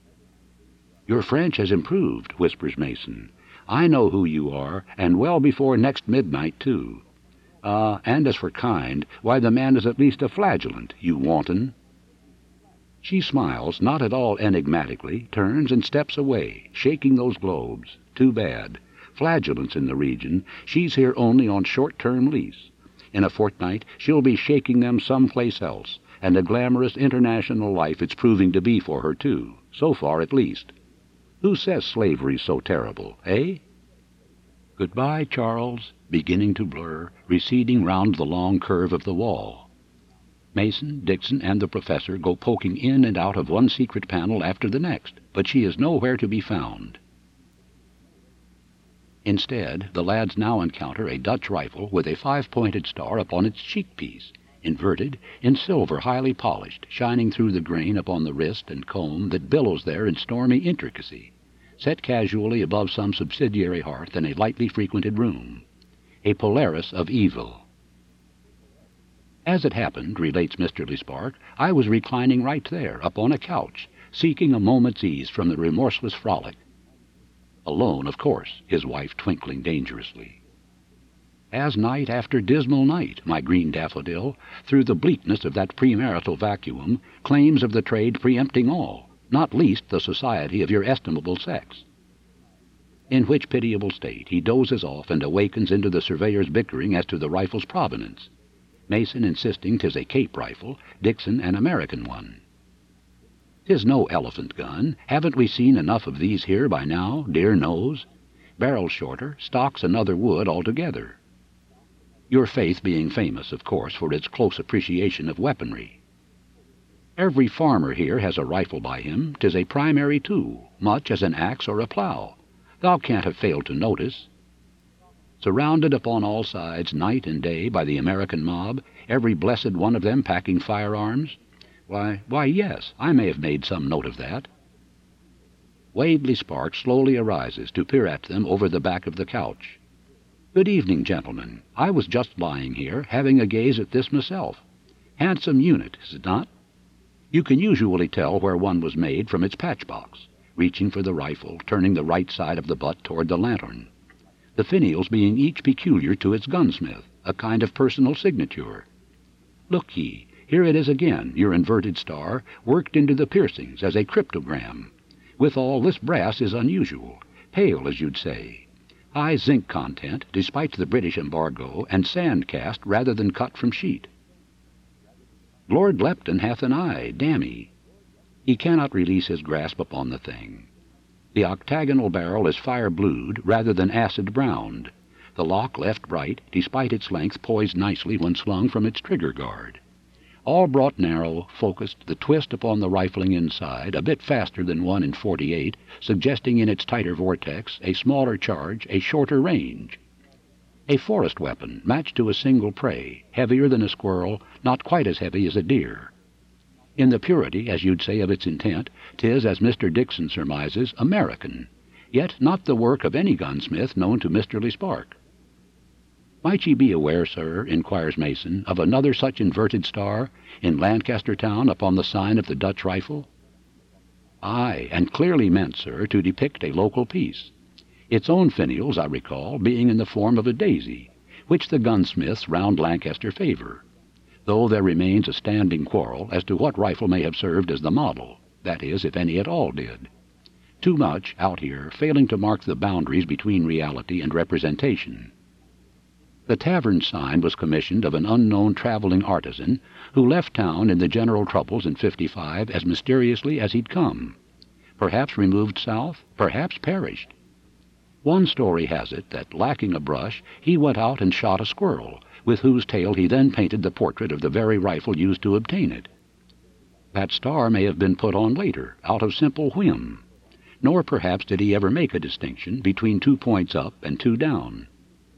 Your French has improved, whispers Mason. I know who you are, and well before next midnight, too. Ah, uh, and as for kind, why, the man is at least a flagellant, you wanton. She smiles, not at all enigmatically, turns and steps away, shaking those globes. Too bad. Flagellants in the region. She's here only on short-term lease. In a fortnight she'll be shaking them someplace else, and a glamorous international life it's proving to be for her, too, so far at least. Who says slavery's so terrible, eh? Goodbye, Charles, beginning to blur, receding round the long curve of the wall. Mason, Dixon, and the professor go poking in and out of one secret panel after the next, but she is nowhere to be found. Instead, the lads now encounter a Dutch rifle with a five-pointed star upon its cheek-piece, inverted, in silver highly polished, shining through the grain upon the wrist and comb that billows there in stormy intricacy, set casually above some subsidiary hearth in a lightly frequented room. A Polaris of evil. As it happened, relates Mister Lispark, I was reclining right there, upon a couch, seeking a moment's ease from the remorseless frolic. Alone, of course, his wife twinkling dangerously. As night after dismal night, my green daffodil, through the bleakness of that premarital vacuum, claims of the trade preempting all, not least the society of your estimable sex. In which pitiable state he dozes off and awakens into the surveyor's bickering as to the rifle's provenance. Mason insisting 'tis a Cape rifle, Dixon an American one. 'Tis no elephant gun. Haven't we seen enough of these here by now, dear knows? Barrel shorter, stocks another wood altogether. Your faith being famous, of course, for its close appreciation of weaponry. Every farmer here has a rifle by him. 'Tis a primary tool, much as an axe or a plough. Thou can't have failed to notice. Surrounded upon all sides, night and day, by the American mob, every blessed one of them packing firearms? Why, why, yes, I may have made some note of that. Wade Lispark slowly arises to peer at them over the back of the couch. Good evening, gentlemen. I was just lying here, having a gaze at this myself. Handsome unit, is it not? You can usually tell where one was made from its patchbox, reaching for the rifle, turning the right side of the butt toward the lantern, the finials being each peculiar to its gunsmith, a kind of personal signature. Look ye, here it is again, your inverted star, worked into the piercings as a cryptogram. Withal, this brass is unusual, pale, as you'd say. High zinc content, despite the British embargo, and sand cast rather than cut from sheet. Lord Lepton hath an eye, dammy. He cannot release his grasp upon the thing. The octagonal barrel is fire-blued rather than acid-browned. The lock left bright, despite its length poised nicely when slung from its trigger guard. All brought narrow, focused, the twist upon the rifling inside, a bit faster than one in forty-eight, suggesting in its tighter vortex a smaller charge, a shorter range. A forest weapon, matched to a single prey, heavier than a squirrel, not quite as heavy as a deer. In the purity, as you'd say, of its intent, 'tis, as Mister Dixon surmises, American, yet not the work of any gunsmith known to Mister Le Spark. Might ye be aware, sir, inquires Mason, of another such inverted star in Lancaster town upon the sign of the Dutch rifle? Aye, and clearly meant, sir, to depict a local piece. Its own finials, I recall, being in the form of a daisy, which the gunsmiths round Lancaster favour, though there remains a standing quarrel as to what rifle may have served as the model, that is, if any at all did. Too much, out here, failing to mark the boundaries between reality and representation. The tavern sign was commissioned of an unknown travelling artisan who left town in the general troubles in fifty-five as mysteriously as he'd come. Perhaps removed south, perhaps perished. One story has it that, lacking a brush, he went out and shot a squirrel, with whose tail he then painted the portrait of the very rifle used to obtain it. That star may have been put on later, out of simple whim, nor perhaps did he ever make a distinction between two points up and two down.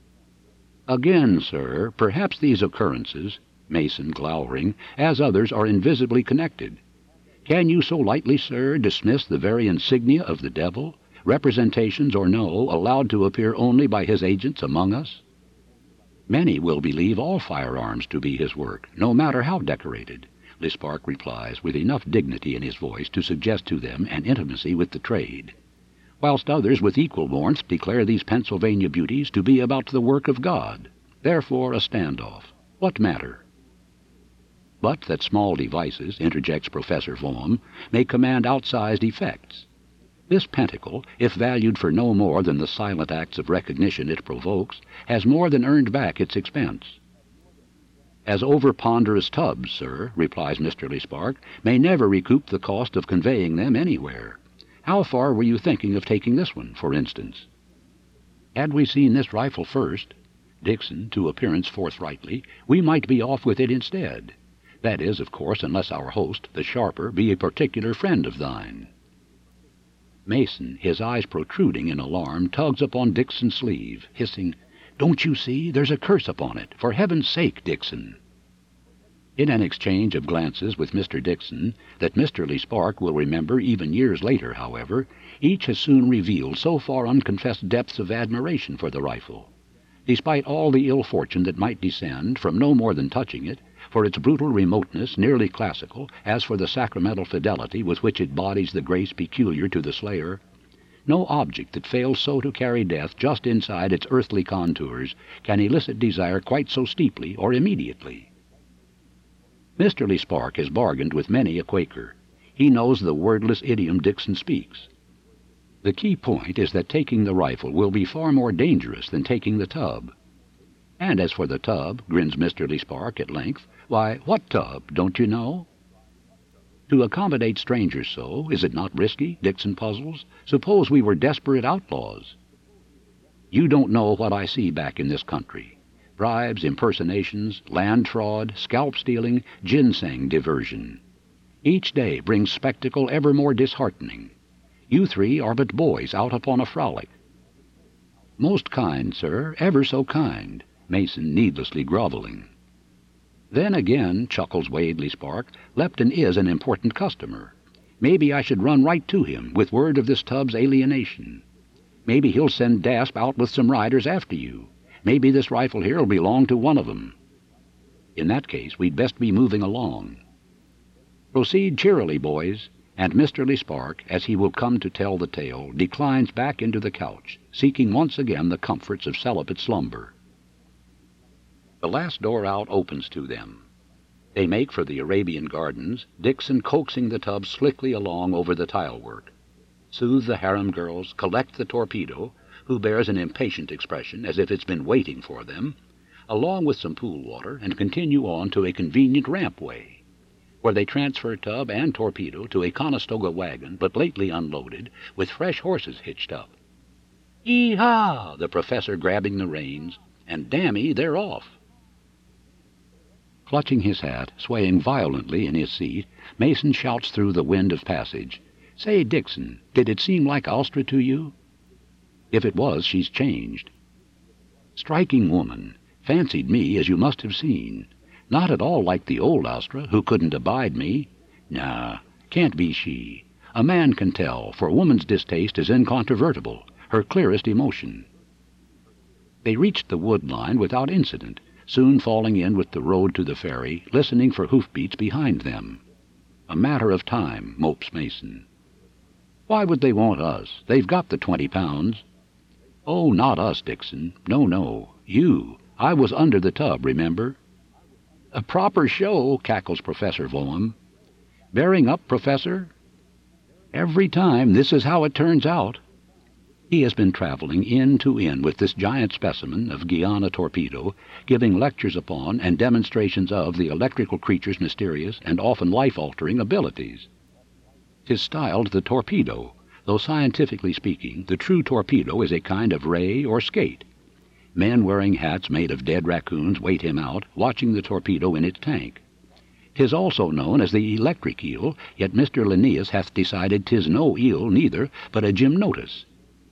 Again, sir, perhaps these occurrences, Mason glowering, as others, are invisibly connected. Can you so lightly, sir, dismiss the very insignia of the devil, representations or no, allowed to appear only by his agents among us? Many will believe all firearms to be his work, no matter how decorated, Le Spark replies, with enough dignity in his voice to suggest to them an intimacy with the trade, whilst others with equal warmth declare these Pennsylvania beauties to be about the work of God. Therefore a standoff. What matter? But that small devices, interjects Professor Vaughan, may command outsized effects. This pentacle, if valued for no more than the silent acts of recognition it provokes, has more than earned back its expense. As over-ponderous tubs, sir, replies Mister Le Spark, may never recoup the cost of conveying them anywhere. How far were you thinking of taking this one, for instance? Had we seen this rifle first, Dixon, to appearance forthrightly, we might be off with it instead. That is, of course, unless our host, the sharper, be a particular friend of thine. Mason, his eyes protruding in alarm, tugs upon Dixon's sleeve, hissing, "Don't you see? There's a curse upon it. For heaven's sake, Dixon!" In an exchange of glances with Mister Dixon, that Mister Le Spark will remember even years later, however, each has soon revealed so far unconfessed depths of admiration for the rifle, despite all the ill fortune that might descend from no more than touching it, for its brutal remoteness nearly classical, as for the sacramental fidelity with which it bodies the grace peculiar to the slayer. No object that fails so to carry death just inside its earthly contours can elicit desire quite so steeply or immediately. Mister Le Spark has bargained with many a Quaker. He knows the wordless idiom Dixon speaks. The key point is that taking the rifle will be far more dangerous than taking the tub. And as for the tub, grins Mister Le Spark at length, why, what tub, don't you know? To accommodate strangers so, is it not risky, Dixon puzzles? Suppose we were desperate outlaws? You don't know what I see back in this country. Bribes, impersonations, land fraud, scalp-stealing, ginseng diversion. Each day brings spectacle ever more disheartening. You three are but boys out upon a frolic. Most kind, sir, ever so kind, Mason needlessly groveling. Then again, chuckles Wade Le Spark, Lepton is an important customer. Maybe I should run right to him with word of this tub's alienation. Maybe he'll send Dasp out with some riders after you. Maybe this rifle here'll belong to one of them. In that case, we'd best be moving along. Proceed cheerily, boys, and Mister Le Spark, as he will come to tell the tale, declines back into the couch, seeking once again the comforts of celibate slumber. The last door out opens to them. They make for the Arabian Gardens, Dixon coaxing the tub slickly along over the tile work. Soothe the harem girls, collect the torpedo, who bears an impatient expression as if it's been waiting for them, along with some pool water, and continue on to a convenient rampway, where they transfer tub and torpedo to a Conestoga wagon but lately unloaded, with fresh horses hitched up. Yee-haw! The professor grabbing the reins, and dammy, they're off. Clutching his hat, swaying violently in his seat, Mason shouts through the wind of passage, "Say, Dixon, did it seem like Austra to you? If it was, she's changed. Striking woman, fancied me as you must have seen. Not at all like the old Austra, who couldn't abide me. Nah, can't be she. A man can tell, for woman's distaste is incontrovertible, her clearest emotion." They reached the wood line without incident, soon falling in with the road to the ferry, listening for hoofbeats behind them. A matter of time, mopes Mason. Why would they want us? They've got the twenty pounds. Oh, not us, Dixon. No, no. You. I was under the tub, remember? A proper show, cackles Professor Voham. Bearing up, Professor? Every time this is how it turns out. He has been traveling in to in with this giant specimen of Guiana torpedo, giving lectures upon and demonstrations of the electrical creature's mysterious and often life-altering abilities. 'Tis styled the torpedo, though scientifically speaking, the true torpedo is a kind of ray or skate. Men wearing hats made of dead raccoons wait him out, watching the torpedo in its tank. 'Tis also known as the electric eel, yet Mister Linnaeus hath decided 'tis no eel neither, but a gymnotus.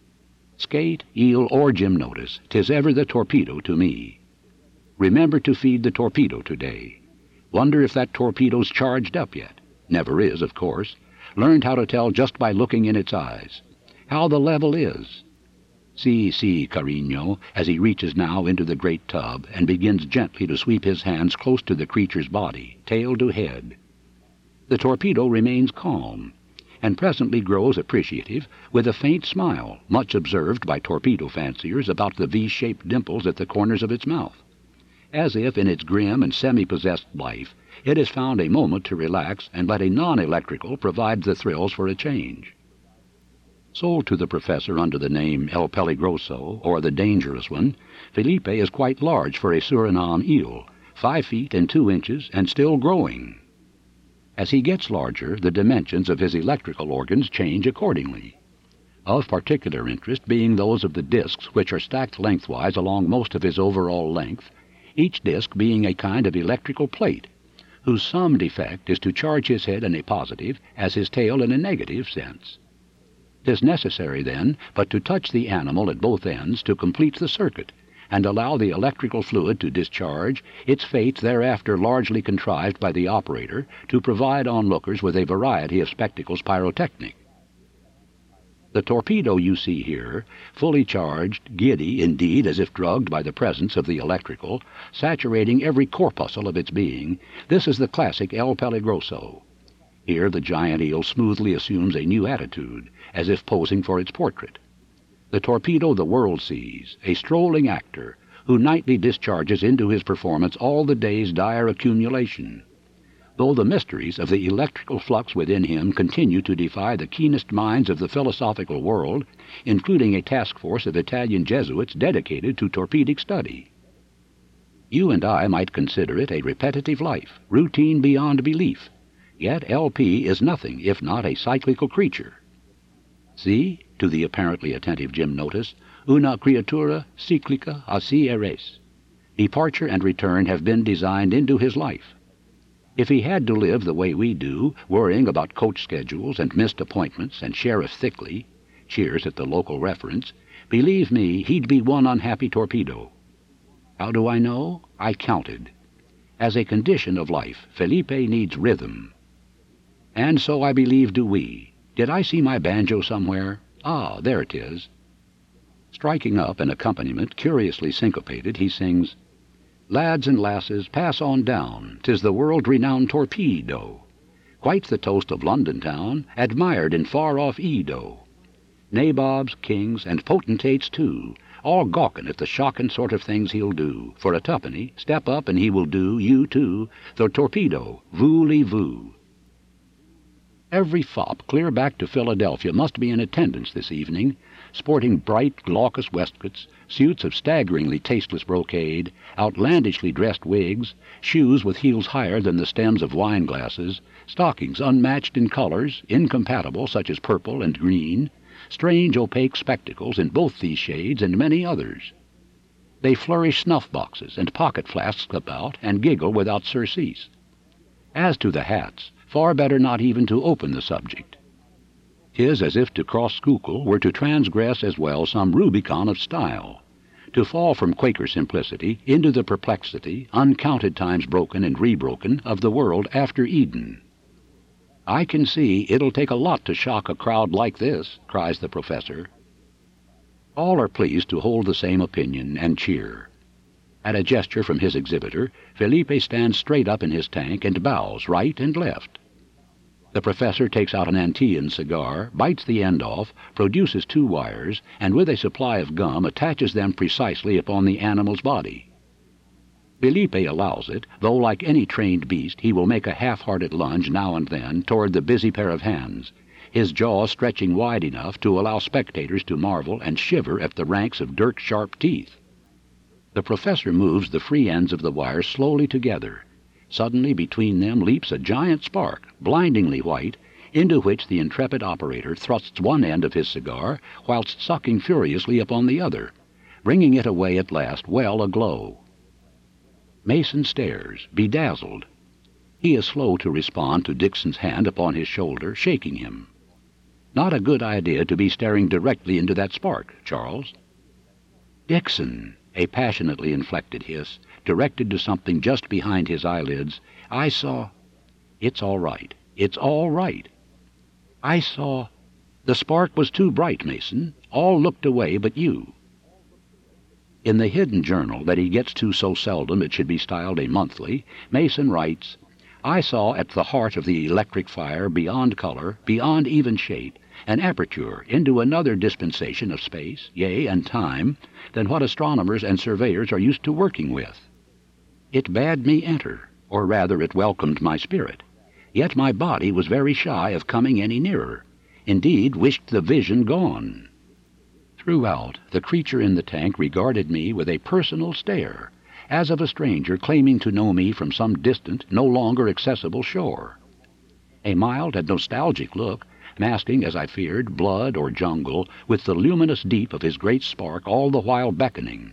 Skate, eel, or gymnotus, 'tis ever the torpedo to me. Remember to feed the torpedo today. Wonder if that torpedo's charged up yet. Never is, of course. Learned how to tell just by looking in its eyes. How the level is. See, see, Carino, as he reaches now into the great tub and begins gently to sweep his hands close to the creature's body, tail to head. The torpedo remains calm, and presently grows appreciative with a faint smile, much observed by torpedo fanciers about the V-shaped dimples at the corners of its mouth, as if in its grim and semi-possessed life it has found a moment to relax and let a non-electrical provide the thrills for a change. Sold to the professor under the name El Peligroso, or the Dangerous One, Felipe is quite large for a Suriname eel, five feet and two inches, and still growing. As he gets larger, the dimensions of his electrical organs change accordingly. Of particular interest being those of the discs, which are stacked lengthwise along most of his overall length, each disc being a kind of electrical plate, whose sum defect is to charge his head in a positive, as his tail in a negative sense. 'Tis necessary, then, but to touch the animal at both ends to complete the circuit, and allow the electrical fluid to discharge, its fate thereafter largely contrived by the operator to provide onlookers with a variety of spectacles pyrotechnic. The torpedo you see here, fully charged, giddy, indeed, as if drugged by the presence of the electrical, saturating every corpuscle of its being, this is the classic El Peligroso. Here the giant eel smoothly assumes a new attitude, as if posing for its portrait. The torpedo the world sees, a strolling actor, who nightly discharges into his performance all the day's dire accumulation. Though the mysteries of the electrical flux within him continue to defy the keenest minds of the philosophical world, including a task force of Italian Jesuits dedicated to torpedic study. You and I might consider it a repetitive life, routine beyond belief, yet L P is nothing if not a cyclical creature. See, to the apparently attentive gymnotus, una criatura cyclica assi eres. Departure and return have been designed into his life. If he had to live the way we do, worrying about coach schedules and missed appointments and Sheriff Thickley, cheers at the local reference, believe me, he'd be one unhappy torpedo. How do I know? I counted. As a condition of life, Felipe needs rhythm. And so I believe do we. Did I see my banjo somewhere? Ah, there it is. Striking up an accompaniment curiously syncopated, he sings, "Lads and lasses, pass on down, 'tis the world-renowned torpedo, quite the toast of London town, admired in far-off Edo. Nabobs, kings, and potentates too, all gawkin' at the shockin' sort of things he'll do. For a tuppenny, step up and he will do, you too, the torpedo, voulez-vous." Every fop clear back to Philadelphia must be in attendance this evening, sporting bright, glaucous waistcoats, suits of staggeringly tasteless brocade, outlandishly dressed wigs, shoes with heels higher than the stems of wine-glasses, stockings unmatched in colors, incompatible, such as purple and green, strange opaque spectacles in both these shades and many others. They flourish snuff-boxes and pocket-flasks about, and giggle without surcease. As to the hats, far better not even to open the subject. 'Tis as if to cross Schuylkill were to transgress as well some Rubicon of style, to fall from Quaker simplicity into the perplexity, uncounted times broken and rebroken, of the world after Eden. "I can see it'll take a lot to shock a crowd like this," cries the professor. All are pleased to hold the same opinion and cheer. At a gesture from his exhibitor, Felipe stands straight up in his tank and bows right and left. The professor takes out an Antillean cigar, bites the end off, produces two wires, and with a supply of gum attaches them precisely upon the animal's body. Felipe allows it, though like any trained beast he will make a half-hearted lunge now and then toward the busy pair of hands, his jaws stretching wide enough to allow spectators to marvel and shiver at the ranks of dirk-sharp teeth. The professor moves the free ends of the wire slowly together. Suddenly between them leaps a giant spark, blindingly white, into which the intrepid operator thrusts one end of his cigar, whilst sucking furiously upon the other, bringing it away at last well aglow. Mason stares, bedazzled. He is slow to respond to Dixon's hand upon his shoulder, shaking him. Not a good idea to be staring directly into that spark, Charles. "Dixon," a passionately inflected hiss, directed to something just behind his eyelids, "I saw—" "It's all right. It's all right." "I saw—" "The spark was too bright, Mason. All looked away but you." In the hidden journal that he gets to so seldom it should be styled a monthly, Mason writes, "I saw at the heart of the electric fire, beyond color, beyond even shape, an aperture into another dispensation of space, yea, and time, than what astronomers and surveyors are used to working with. It bade me enter, or rather it welcomed my spirit, yet my body was very shy of coming any nearer, indeed wished the vision gone. Throughout, the creature in the tank regarded me with a personal stare, as of a stranger claiming to know me from some distant, no longer accessible shore. A mild and nostalgic look, masking, as I feared, blood or jungle, with the luminous deep of his great spark all the while beckoning.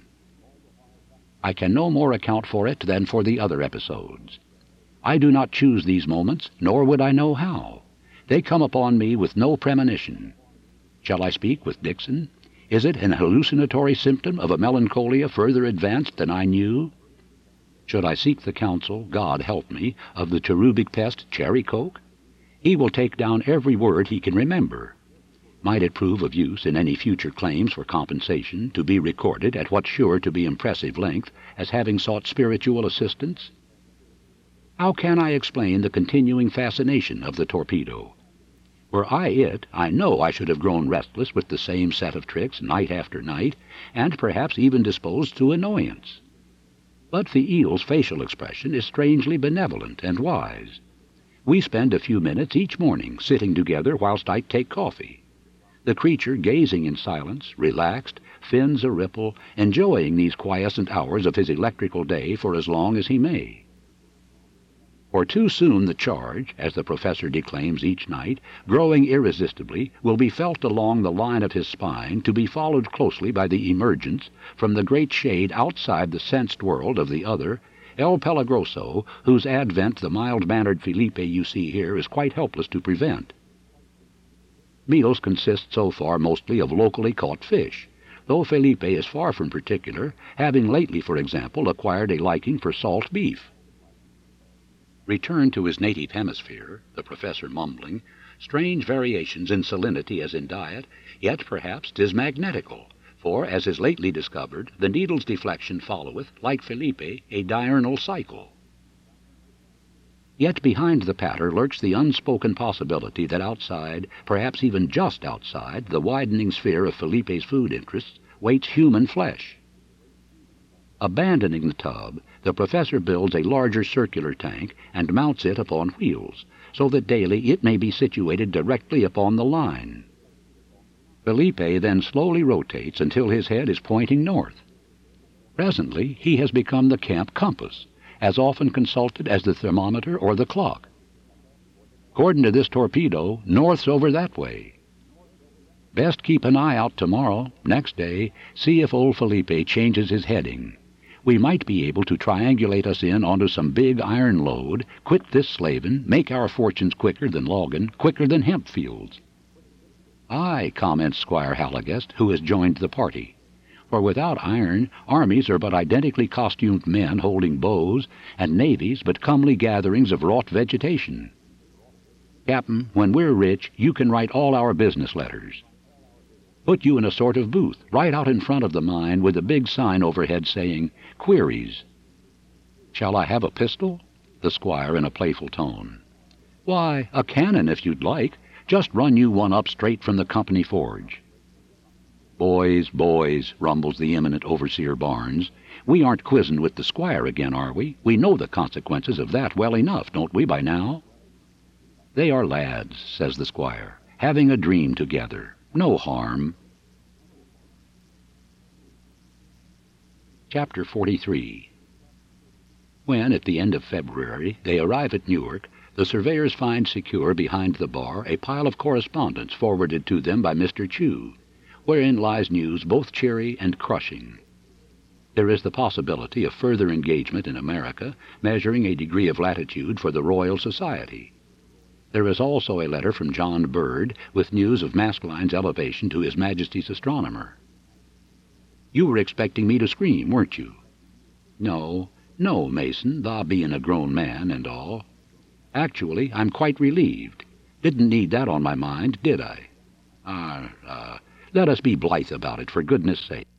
I can no more account for it than for the other episodes. I do not choose these moments, nor would I know how. They come upon me with no premonition. Shall I speak with Dixon? Is it an hallucinatory symptom of a melancholia further advanced than I knew? Should I seek the counsel, God help me, of the cherubic pest Cherry Coke? He will take down every word he can remember. Might it prove of use in any future claims for compensation, to be recorded at what's sure to be impressive length, as having sought spiritual assistance? How can I explain the continuing fascination of the torpedo? Were I it, I know I should have grown restless with the same set of tricks night after night, and perhaps even disposed to annoyance. But the eel's facial expression is strangely benevolent and wise. We spend a few minutes each morning sitting together whilst I take coffee. The creature gazing in silence, relaxed, fins a ripple, enjoying these quiescent hours of his electrical day for as long as he may. For too soon the charge, as the professor declaims each night, growing irresistibly, will be felt along the line of his spine, to be followed closely by the emergence, from the great shade outside the sensed world of the other, El Peligroso, whose advent the mild-mannered Felipe you see here is quite helpless to prevent. Meals consist so far mostly of locally caught fish, though Felipe is far from particular, having lately, for example, acquired a liking for salt beef. Returned to his native hemisphere, the professor mumbling, strange variations in salinity as in diet, yet perhaps 'tis magnetical, for, as is lately discovered, the needle's deflection followeth, like Felipe, a diurnal cycle. Yet behind the patter lurks the unspoken possibility that outside, perhaps even just outside, the widening sphere of Felipe's food interests, waits human flesh. Abandoning the tub, the professor builds a larger circular tank and mounts it upon wheels, so that daily it may be situated directly upon the line. Felipe then slowly rotates until his head is pointing north. Presently he has become the camp compass, as often consulted as the thermometer or the clock. According to this torpedo, north's over that way. Best keep an eye out tomorrow, next day, see if old Felipe changes his heading. We might be able to triangulate us in onto some big iron lode, quit this slavin', make our fortunes quicker than loggin', quicker than hemp fields. Aye, comments Squire Halliguest, who has joined the party. For without iron, armies are but identically costumed men holding bows, and navies but comely gatherings of wrought vegetation. Captain, when we're rich, you can write all our business letters. Put you in a sort of booth, right out in front of the mine, with a big sign overhead saying, Queries. Shall I have a pistol? The squire in a playful tone. Why, a cannon if you'd like. Just run you one up straight from the company forge. Boys, boys, rumbles the eminent overseer Barnes. We aren't quizzing with the squire again, are we? We know the consequences of that well enough, don't we, by now? They are lads, says the squire, having a dream together. No harm. Chapter forty-three. When, at the end of February, they arrive at Newark, the surveyors find secure behind the bar a pile of correspondence forwarded to them by Mister Chew, wherein lies news both cheery and crushing. There is the possibility of further engagement in America, measuring a degree of latitude for the Royal Society. There is also a letter from John Bird with news of Maskelyne's elevation to His Majesty's astronomer. You were expecting me to scream, weren't you? No, no, Mason, thou being a grown man and all. Actually, I'm quite relieved. Didn't need that on my mind, did I? Ah, uh, uh, let us be blithe about it, for goodness sake.